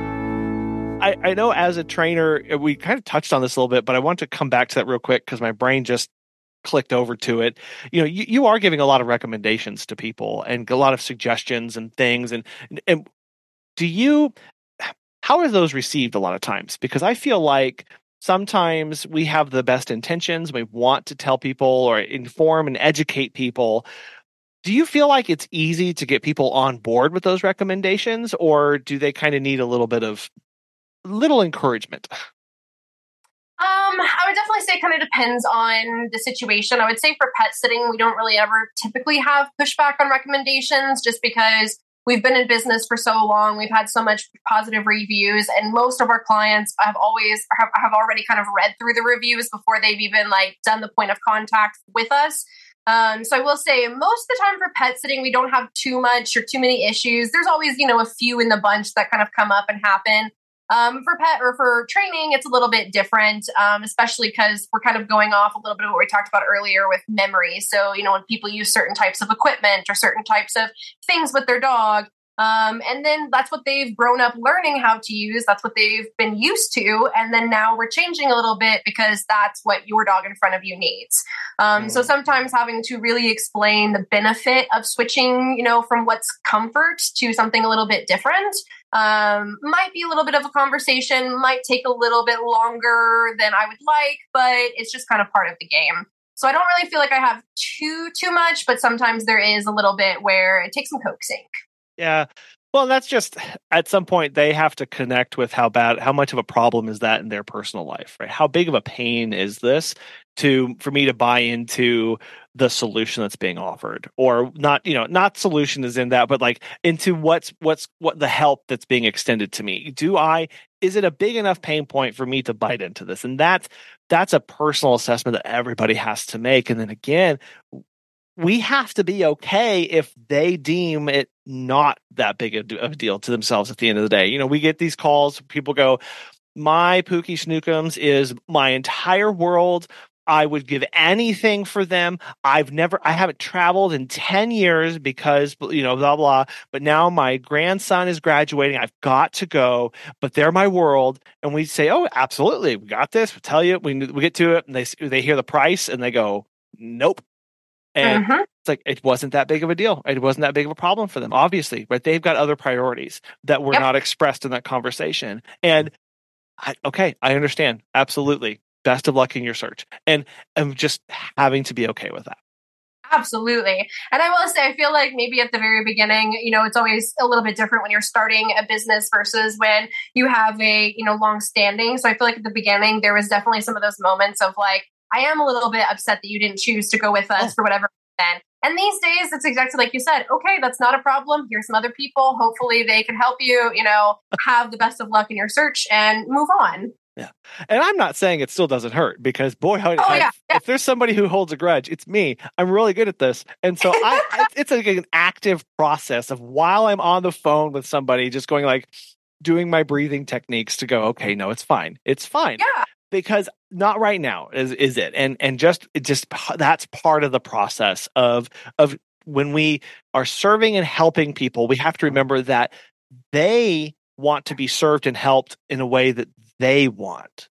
Speaker 1: I, I know as a trainer, we kind of touched on this a little bit, but I want to come back to that real quick because my brain just clicked over to it. You know, you, you are giving a lot of recommendations to people and a lot of suggestions and things. And, and do you, how are those received a lot of times? Because I feel like sometimes we have the best intentions. We want to tell people or inform and educate people. Do you feel like it's easy to get people on board with those recommendations, or do they kind of need a little bit of little encouragement?
Speaker 2: Um, I would definitely say it kind of depends on the situation. I would say for pet sitting, we don't really ever typically have pushback on recommendations just because we've been in business for so long. We've had so much positive reviews, and most of our clients have always have, have already kind of read through the reviews before they've even like done the point of contact with us. Um, so I will say most of the time for pet sitting, we don't have too much or too many issues. There's always, you know, a few in the bunch that kind of come up and happen. Um, for pet or for training, it's a little bit different, um, especially because we're kind of going off a little bit of what we talked about earlier with memory. So, you know, when people use certain types of equipment or certain types of things with their dog, um, and then that's what they've grown up learning how to use. That's what they've been used to. And then now we're changing a little bit because that's what your dog in front of you needs. Um, mm. So sometimes having to really explain the benefit of switching, you know, from what's comfort to something a little bit different um, might be a little bit of a conversation, might take a little bit longer than I would like, but it's just kind of part of the game. So I don't really feel like I have too, too much, but sometimes there is a little bit where it takes some coaxing.
Speaker 1: Yeah. Well, that's just at some point they have to connect with how bad, how much of a problem is that in their personal life, right? How big of a pain is this to, for me to buy into the solution that's being offered, or not, you know, not solution is in that, but like into what's, what's, what the help that's being extended to me. Do I, is it a big enough pain point for me to bite into this? And that's, that's a personal assessment that everybody has to make. And then again, we have to be okay if they deem it not that big of a deal to themselves at the end of the day. You know, we get these calls, people go, my Pookie Snookums is my entire world. I would give anything for them. I've never, I haven't traveled in ten years because, you know, blah, blah. But now my grandson is graduating. I've got to go, but they're my world. And we say, oh, absolutely. We got this. We'll tell you. We, we get to it and they, they hear the price and they go, nope. And uh-huh. It's like, it wasn't that big of a deal. It wasn't that big of a problem for them, obviously, but they've got other priorities that were yep. not expressed in that conversation. And I, okay, I understand. Absolutely. Best of luck in your search. And I'm just having to be okay with that.
Speaker 2: Absolutely. And I will say, I feel like maybe at the very beginning, you know, it's always a little bit different when you're starting a business versus when you have a, you know, long standing. So I feel like at the beginning, there was definitely some of those moments of like, I am a little bit upset that you didn't choose to go with us oh. for whatever reason. And these days, it's exactly like you said. Okay, that's not a problem. Here's some other people. Hopefully they can help you, you know, have the best of luck in your search and move on.
Speaker 1: Yeah. And I'm not saying it still doesn't hurt because boy, I,
Speaker 2: oh, yeah. Yeah.
Speaker 1: if there's somebody who holds a grudge, it's me. I'm really good at this. And so I, it's like an active process of while I'm on the phone with somebody, just going like, doing my breathing techniques to go, okay, no, it's fine. It's fine.
Speaker 2: Yeah.
Speaker 1: Because not right now is is it, and and just it just that's part of the process of of when we are serving and helping people. We have to remember that they want to be served and helped in a way that they want,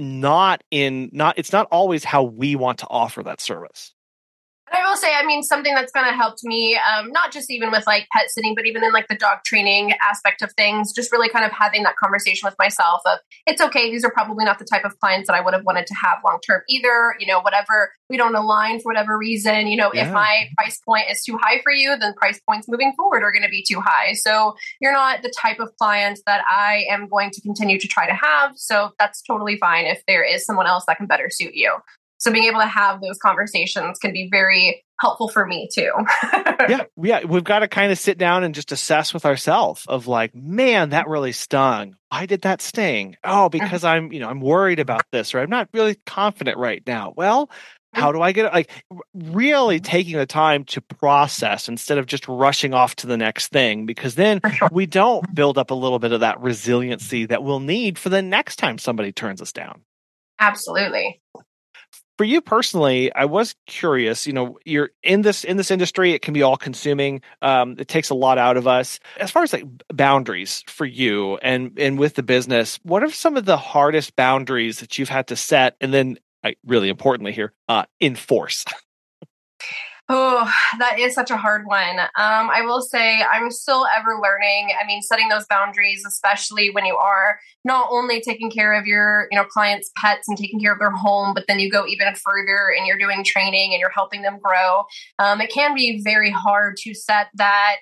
Speaker 1: not in not. It's not always how we want to offer that service.
Speaker 2: I will say, I mean, something that's kind of helped me, um, not just even with like pet sitting, but even in like the dog training aspect of things, just really kind of having that conversation with myself of, it's okay, these are probably not the type of clients that I would have wanted to have long-term either, you know, whatever, we don't align for whatever reason, you know, yeah. if my price point is too high for you, then price points moving forward are going to be too high. So you're not the type of client that I am going to continue to try to have. So that's totally fine if there is someone else that can better suit you. So being able to have those conversations can be very helpful for me too.
Speaker 1: yeah, yeah, we've got to kind of sit down and just assess with ourselves of like, man, that really stung. Why did that sting? Oh, because I'm, you know, I'm worried about this, or I'm not really confident right now. Well, how do I get it? Like really taking the time to process instead of just rushing off to the next thing, because then sure. we don't build up a little bit of that resiliency that we'll need for the next time somebody turns us down.
Speaker 2: Absolutely.
Speaker 1: For you personally, I was curious, you know, you're in this in this industry, it can be all consuming. Um, it takes a lot out of us. As far as like boundaries for you and, and with the business, what are some of the hardest boundaries that you've had to set and then, uh, really importantly here, uh, enforce?
Speaker 2: Oh, that is such a hard one. Um, I will say I'm still ever learning. I mean, setting those boundaries, especially when you are not only taking care of your, you know, clients' pets and taking care of their home, but then you go even further and you're doing training and you're helping them grow. Um, it can be very hard to set that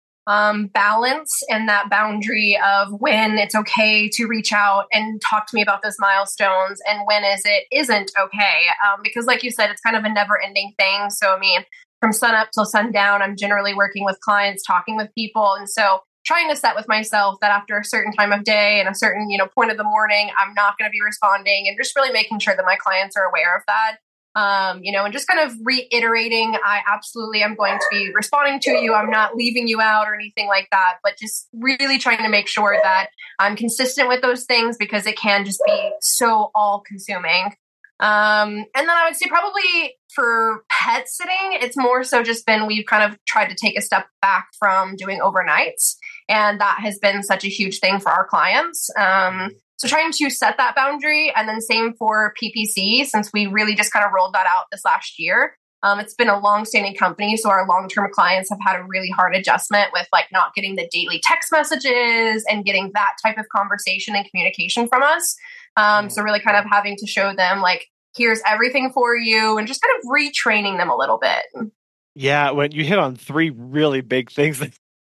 Speaker 2: um, balance and that boundary of when it's okay to reach out and talk to me about those milestones and when is it isn't okay. Um, because like you said, it's kind of a never ending thing. So, I mean, from sun up till sundown, I'm generally working with clients, talking with people. And so trying to set with myself that after a certain time of day and a certain, you know, point of the morning, I'm not going to be responding, and just really making sure that my clients are aware of that. Um, you know, and just kind of reiterating, I absolutely am going to be responding to you. I'm not leaving you out or anything like that, but just really trying to make sure that I'm consistent with those things, because it can just be so all consuming. Um, and then I would say probably for pet sitting, it's more so just been, we've kind of tried to take a step back from doing overnights. And that has been such a huge thing for our clients. Um, So trying to set that boundary, and then same for P P C, since we really just kind of rolled that out this last year. Um, it's been a long-standing company, so our long-term clients have had a really hard adjustment with like not getting the daily text messages and getting that type of conversation and communication from us. Um, mm. So really kind of having to show them like, here's everything for you, and just kind of retraining them a little bit.
Speaker 1: Yeah, when you hit on three really big things,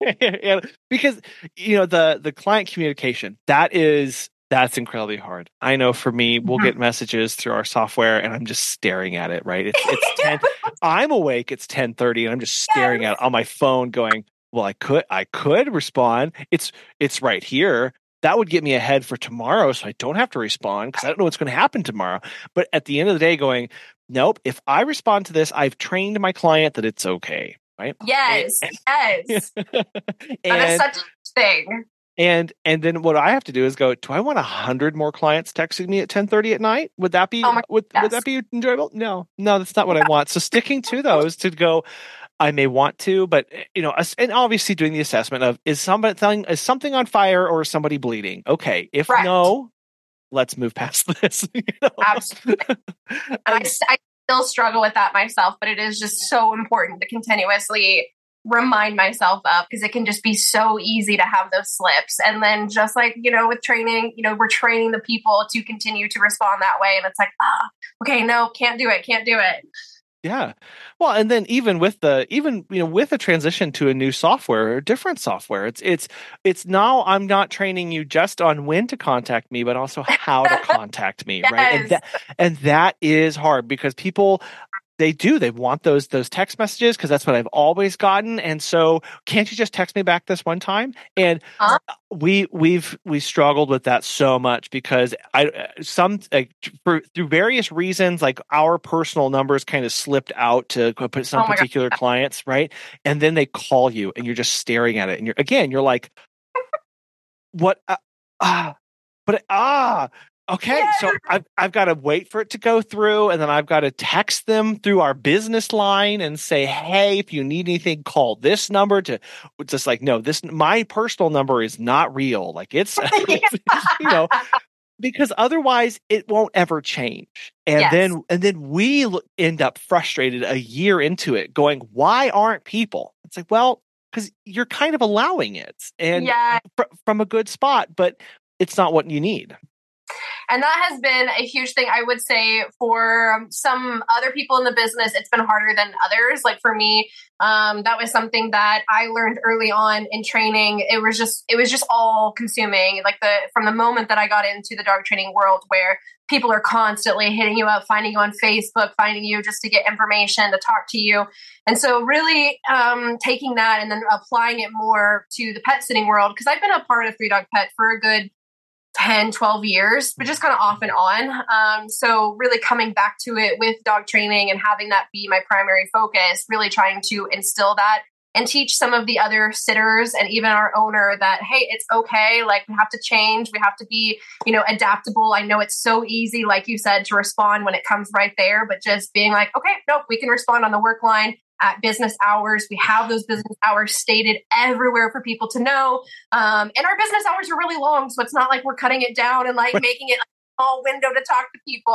Speaker 1: and because you know the the client communication, that is. That's incredibly hard. I know for me, we'll get messages through our software and I'm just staring at it, right? It's, it's ten. I'm awake. It's ten thirty and I'm just staring yes. at it on my phone going, well, I could, I could respond. It's, it's right here. That would get me ahead for tomorrow. So I don't have to respond because I don't know what's going to happen tomorrow. But at the end of the day going, nope, if I respond to this, I've trained my client that it's okay. Right?
Speaker 2: Yes. And, yes. and, that is such a thing.
Speaker 1: And and then what I have to do is go, do I want a hundred more clients texting me at ten thirty at night? Would that be oh would, yes. would that be enjoyable? No, no, that's not what I want. So sticking to those to go, I may want to, but you know, and obviously doing the assessment of is somebody is something on fire or is somebody bleeding? Okay, if right. no, let's move past this. You know?
Speaker 2: Absolutely. And I, I still struggle with that myself, but it is just so important to continuously remind myself of, because it can just be so easy to have those slips. And then just like, you know, with training, you know, we're training the people to continue to respond that way. And it's like, ah, okay, no, can't do it. Can't do it.
Speaker 1: Yeah. Well, and then even with the, even, you know, with a transition to a new software or different software, it's, it's, it's now I'm not training you just on when to contact me, but also how to contact me. Yes. Right. And that, and that is hard because people, They do. They want those those text messages because that's what I've always gotten. And so, can't you just text me back this one time? And uh, we we've we struggled with that so much because I some like, for through various reasons, like our personal numbers kind of slipped out to put some oh particular God. clients, right? And then they call you, and you're just staring at it, and you're again, you're like, what? Uh, ah, but ah. Okay, yeah. so I've I've got to wait for it to go through, and then I've got to text them through our business line and say, "Hey, if you need anything, call this number." To just like, no, this my personal number is not real. Like it's, you know, because otherwise it won't ever change. And yes. then and then we end up frustrated a year into it, going, "Why aren't people?" It's like, well, because you're kind of allowing it, and yeah. fr- from a good spot, but it's not what you need.
Speaker 2: And that has been a huge thing. I would say for some other people in the business, it's been harder than others. Like for me, um, that was something that I learned early on in training. It was just, it was just all consuming. Like the, from the moment that I got into the dog training world where people are constantly hitting you up, finding you on Facebook, finding you just to get information, to talk to you. And so really um, taking that and then applying it more to the pet sitting world, because I've been a part of Three Dog Pet for a good ten, twelve years, but just kind of off and on. Um, so really coming back to it with dog training and having that be my primary focus, really trying to instill that and teach some of the other sitters and even our owner that, hey, it's okay. Like we have to change. We have to be, you know, adaptable. I know it's so easy, like you said, to respond when it comes right there, but just being like, okay, nope, we can respond on the work line at business hours. We have those business hours stated everywhere for people to know. Um, and our business hours are really long. So it's not like we're cutting it down and like making it a small window to talk to people.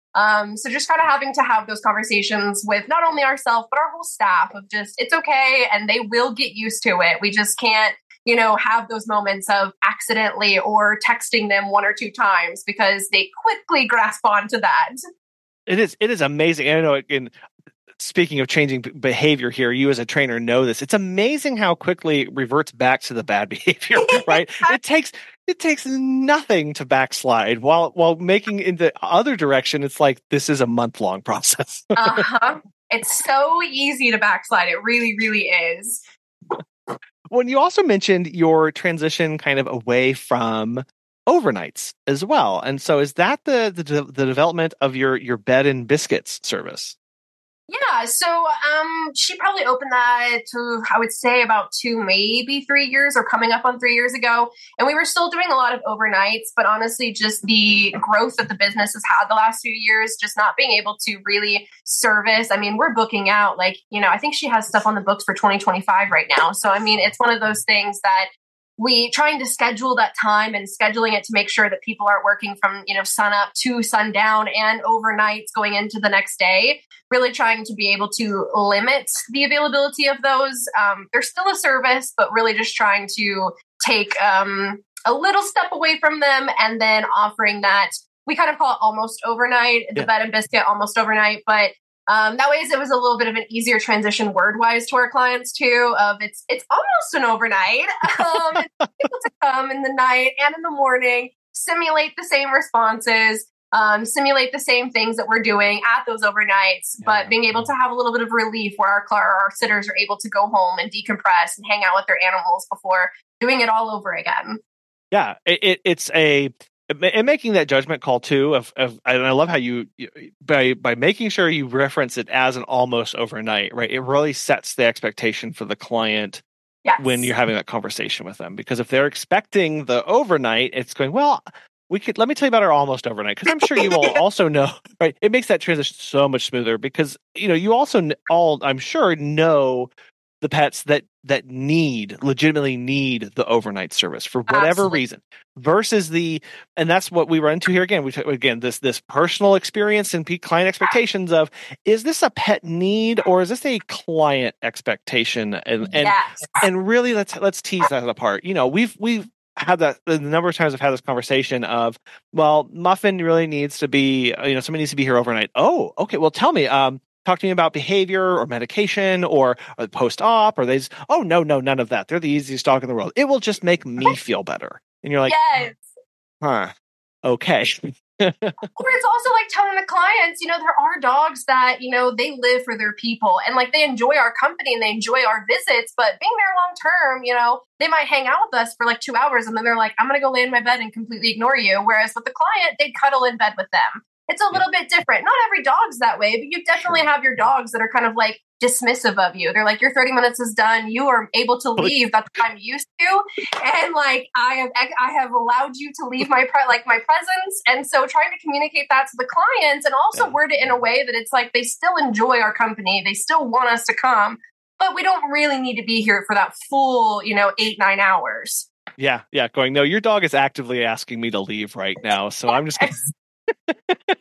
Speaker 2: Um, so just kind of having to have those conversations with not only ourselves, but our whole staff of just, it's okay. And they will get used to it. We just can't, you know, have those moments of accidentally or texting them one or two times because they quickly grasp onto that.
Speaker 1: It is, it is amazing. And I know in speaking of changing behavior here, you as a trainer know this. It's amazing how quickly it reverts back to the bad behavior, right? It takes it takes nothing to backslide while while making in the other direction. It's like this is a month long process.
Speaker 2: uh-huh. It's so easy to backslide. It really, really is.
Speaker 1: Well, you also mentioned your transition kind of away from overnights as well. And so is that the the, the development of your your bed and biscuits service?
Speaker 2: Yeah, so um, she probably opened that to, I would say, about two, maybe three years or coming up on three years ago. And we were still doing a lot of overnights, but honestly, just the growth that the business has had the last few years, just not being able to really service. I mean, we're booking out like, you know, I think she has stuff on the books for twenty twenty-five right now. So, I mean, it's one of those things that we trying to schedule that time and scheduling it to make sure that people aren't working from, you know, sun up to sundown and overnights going into the next day, really trying to be able to limit the availability of those. Um, there's still a service, but really just trying to take um, a little step away from them and then offering that. We kind of call it almost overnight, the yeah. bed and biscuit almost overnight, but Um, that way, it was a little bit of an easier transition word-wise to our clients too. Of it's it's almost an overnight. Um, it's able to come in the night and in the morning, simulate the same responses, um, simulate the same things that we're doing at those overnights, yeah. but being able to have a little bit of relief where our our sitters are able to go home and decompress and hang out with their animals before doing it all over again.
Speaker 1: Yeah, it, it, it's a. And making that judgment call too of, of and I love how you by by making sure you reference it as an almost overnight, right? It really sets the expectation for the client
Speaker 2: yes.
Speaker 1: when you're having that conversation with them. Because if they're expecting the overnight, it's going, well, we could let me tell you about our almost overnight, because I'm sure you will also know, right? It makes that transition so much smoother because you know you also all I'm sure know the pets that that need legitimately need the overnight service for whatever
Speaker 2: Absolutely.
Speaker 1: reason versus the and that's what we run into here again we t- again this this personal experience and client expectations of is this a pet need or is this a client expectation and and
Speaker 2: yes.
Speaker 1: and really let's let's tease that apart. You know we've we've had that the number of times I've had this conversation of well Muffin really needs to be you know somebody needs to be here overnight. Oh okay, well tell me um talk to me about behavior or medication or, or post-op or they just, oh, no, no, none of that. They're the easiest dog in the world. It will just make me feel better. And you're like,
Speaker 2: yes.
Speaker 1: huh, okay.
Speaker 2: Or it's also like telling the clients, you know, there are dogs that, you know, they live for their people and like they enjoy our company and they enjoy our visits, but being there long term, you know, they might hang out with us for like two hours and then they're like, I'm going to go lay in my bed and completely ignore you. Whereas with the client, they'd cuddle in bed with them. It's a little yeah. bit different. Not every dog's that way, but you definitely sure. have your dogs that are kind of like dismissive of you. They're like, your thirty minutes is done. You are able to leave. That's the time you used to. And like, I have, I have allowed you to leave my, pre- like my presence. And so trying to communicate that to the clients and also yeah. word it in a way that it's like, they still enjoy our company. They still want us to come, but we don't really need to be here for that full, you know, eight, nine hours.
Speaker 1: Yeah. Yeah. Going, no, your dog is actively asking me to leave right now. So I'm just going
Speaker 2: I've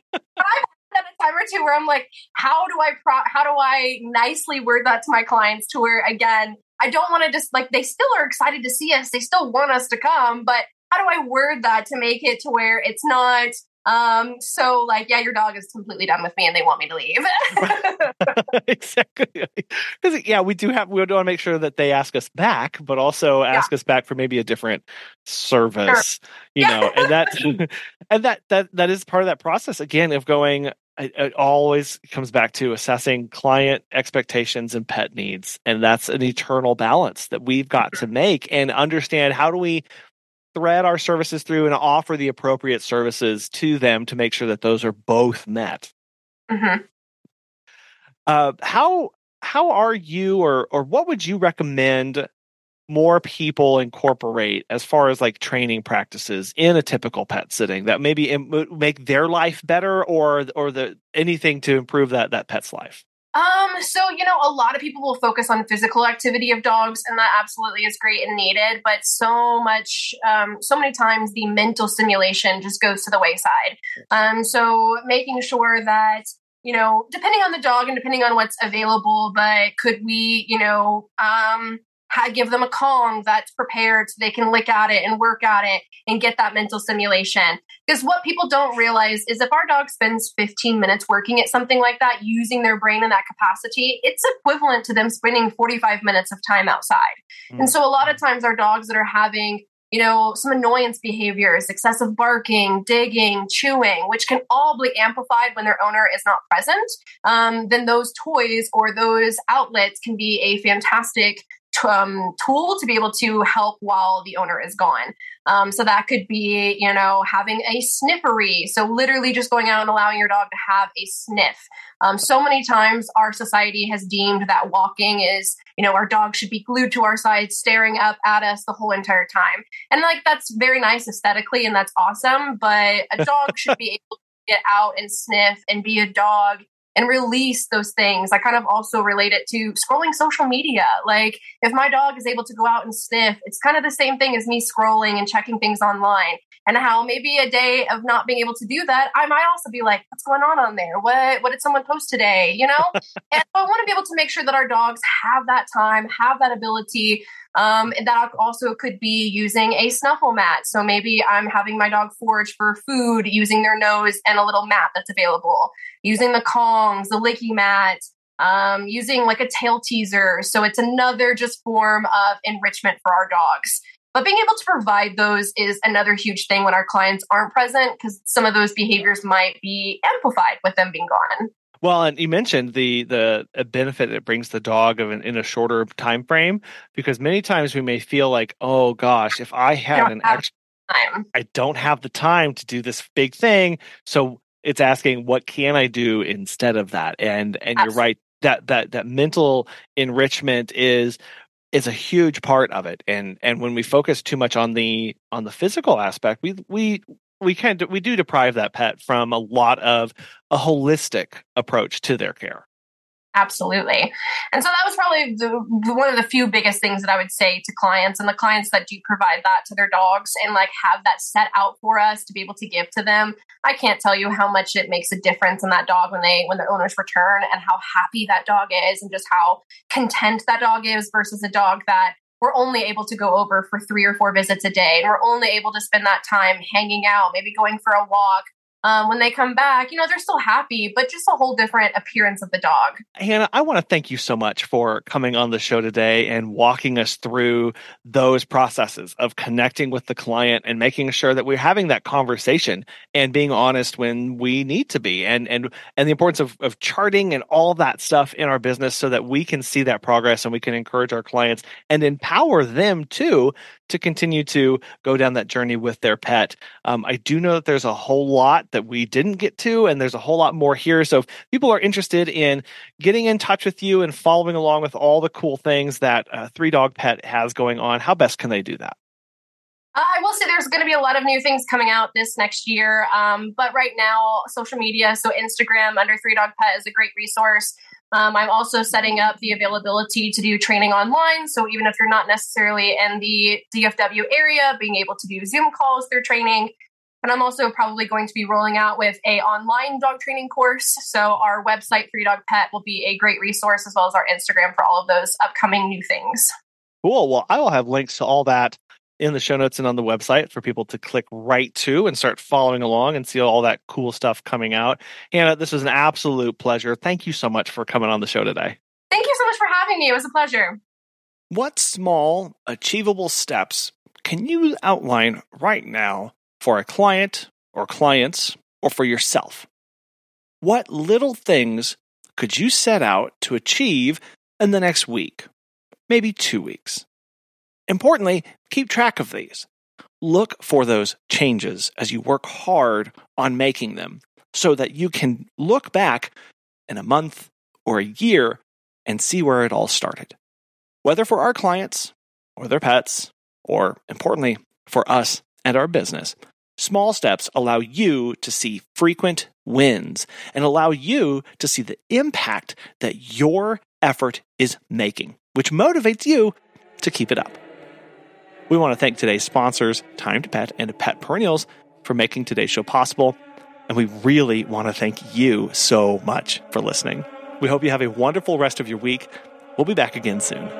Speaker 2: had a time or two where I'm like, how do I pro- how do I nicely word that to my clients to where, again, I don't want to just like, they still are excited to see us. They still want us to come, but how do I word that to make it to where it's not um, so like, yeah, your dog is completely done with me and they want me to leave.
Speaker 1: Exactly. Because yeah, we do have, we want to make sure that they ask us back, but also ask yeah. us back for maybe a different service, sure. you yeah. know, and that, and that, that, that is part of that process again of going, it, it always comes back to assessing client expectations and pet needs. And that's an eternal balance that we've got to make and understand how do we thread our services through and offer the appropriate services to them to make sure that those are both met.
Speaker 2: Mm-hmm.
Speaker 1: Uh, how how are you, or or what would you recommend more people incorporate as far as like training practices in a typical pet sitting that maybe im- make their life better, or or the anything to improve that that pet's life?
Speaker 2: Um, so, you know, a lot of people will focus on physical activity of dogs, and that absolutely is great and needed. But so much, um, so many times the mental stimulation just goes to the wayside. Um, so making sure that, you know, depending on the dog and depending on what's available, but could we, you know, um, ha- give them a Kong that's prepared so they can lick at it and work at it and get that mental stimulation. Because what people don't realize is if our dog spends fifteen minutes working at something like that, using their brain in that capacity, it's equivalent to them spending forty-five minutes of time outside. Mm. And so a lot of times our dogs that are having, you know, some annoyance behaviors, excessive barking, digging, chewing, which can all be amplified when their owner is not present, um, then those toys or those outlets can be a fantastic Um, tool to be able to help while the owner is gone. Um, so that could be, you know, having a sniffery. So literally just going out and allowing your dog to have a sniff. Um, so many times our society has deemed that walking is, you know, our dog should be glued to our side, staring up at us the whole entire time. And like, that's very nice aesthetically and that's awesome. But a dog should be able to get out and sniff and be a dog and release those things. I kind of also relate it to scrolling social media. Like if my dog is able to go out and sniff, it's kind of the same thing as me scrolling and checking things online. And how maybe a day of not being able to do that, I might also be like, what's going on on there? What what did someone post today? You know? And I want to be able to make sure that our dogs have that time, have that ability. Um, and that also could be using a snuffle mat. So maybe I'm having my dog forage for food using their nose and a little mat that's available. Using the Kongs, the licky mat, um, using like a tail teaser. So it's another just form of enrichment for our dogs. But being able to provide those is another huge thing when our clients aren't present, because some of those behaviors might be amplified with them being gone.
Speaker 1: Well, and you mentioned the the benefit it brings the dog of an, in a shorter time frame, because many times we may feel like, oh gosh, if I had an extra time, I don't have the time to do this big thing. So it's asking, what can I do instead of that? And and Absolutely. You're right, that that that mental enrichment is is a huge part of it. And and when we focus too much on the on the physical aspect, we we we kind of we do deprive that pet from a lot of a holistic approach to their care.
Speaker 2: Absolutely. And so that was probably the, one of the few biggest things that I would say to clients, and the clients that do provide that to their dogs and like have that set out for us to be able to give to them. I can't tell you how much it makes a difference in that dog when they, when their owners return, and how happy that dog is and just how content that dog is versus a dog that we're only able to go over for three or four visits a day. And we're only able to spend that time hanging out, maybe going for a walk. Um, when they come back, you know, they're still happy, but just a whole different appearance of the dog.
Speaker 1: Hannah, I want to thank you so much for coming on the show today and walking us through those processes of connecting with the client and making sure that we're having that conversation and being honest when we need to be, and and and the importance of, of charting and all of that stuff in our business so that we can see that progress and we can encourage our clients and empower them too to continue to go down that journey with their pet. Um, I do know that there's a whole lot that we didn't get to, and there's a whole lot more here. So if people are interested in getting in touch with you and following along with all the cool things that uh, Three Dog Pet has going on, how best can they do that?
Speaker 2: Uh, I will say there's going to be a lot of new things coming out this next year. Um, but right now, social media, so Instagram under Three Dog Pet is a great resource. Um, I'm also setting up the availability to do training online. So even if you're not necessarily in the D F W area, being able to do Zoom calls through training. And I'm also probably going to be rolling out with a online dog training course. So our website, Three Dog Pet, will be a great resource, as well as our Instagram for all of those upcoming new things.
Speaker 1: Cool. Well, I will have links to all that in the show notes and on the website for people to click right to and start following along and see all that cool stuff coming out. Hannah, this was an absolute pleasure. Thank you so much for coming on the show today.
Speaker 2: Thank you so much for having me. It was a pleasure.
Speaker 1: What small, achievable steps can you outline right now for a client or clients or for yourself? What little things could you set out to achieve in the next week, maybe two weeks? Importantly, keep track of these. Look for those changes as you work hard on making them so that you can look back in a month or a year and see where it all started. Whether for our clients or their pets, or importantly, for us and our business, small steps allow you to see frequent wins and allow you to see the impact that your effort is making, which motivates you to keep it up. We want to thank today's sponsors, Time to Pet and Pet Perennials, for making today's show possible. And we really want to thank you so much for listening. We hope you have a wonderful rest of your week. We'll be back again soon.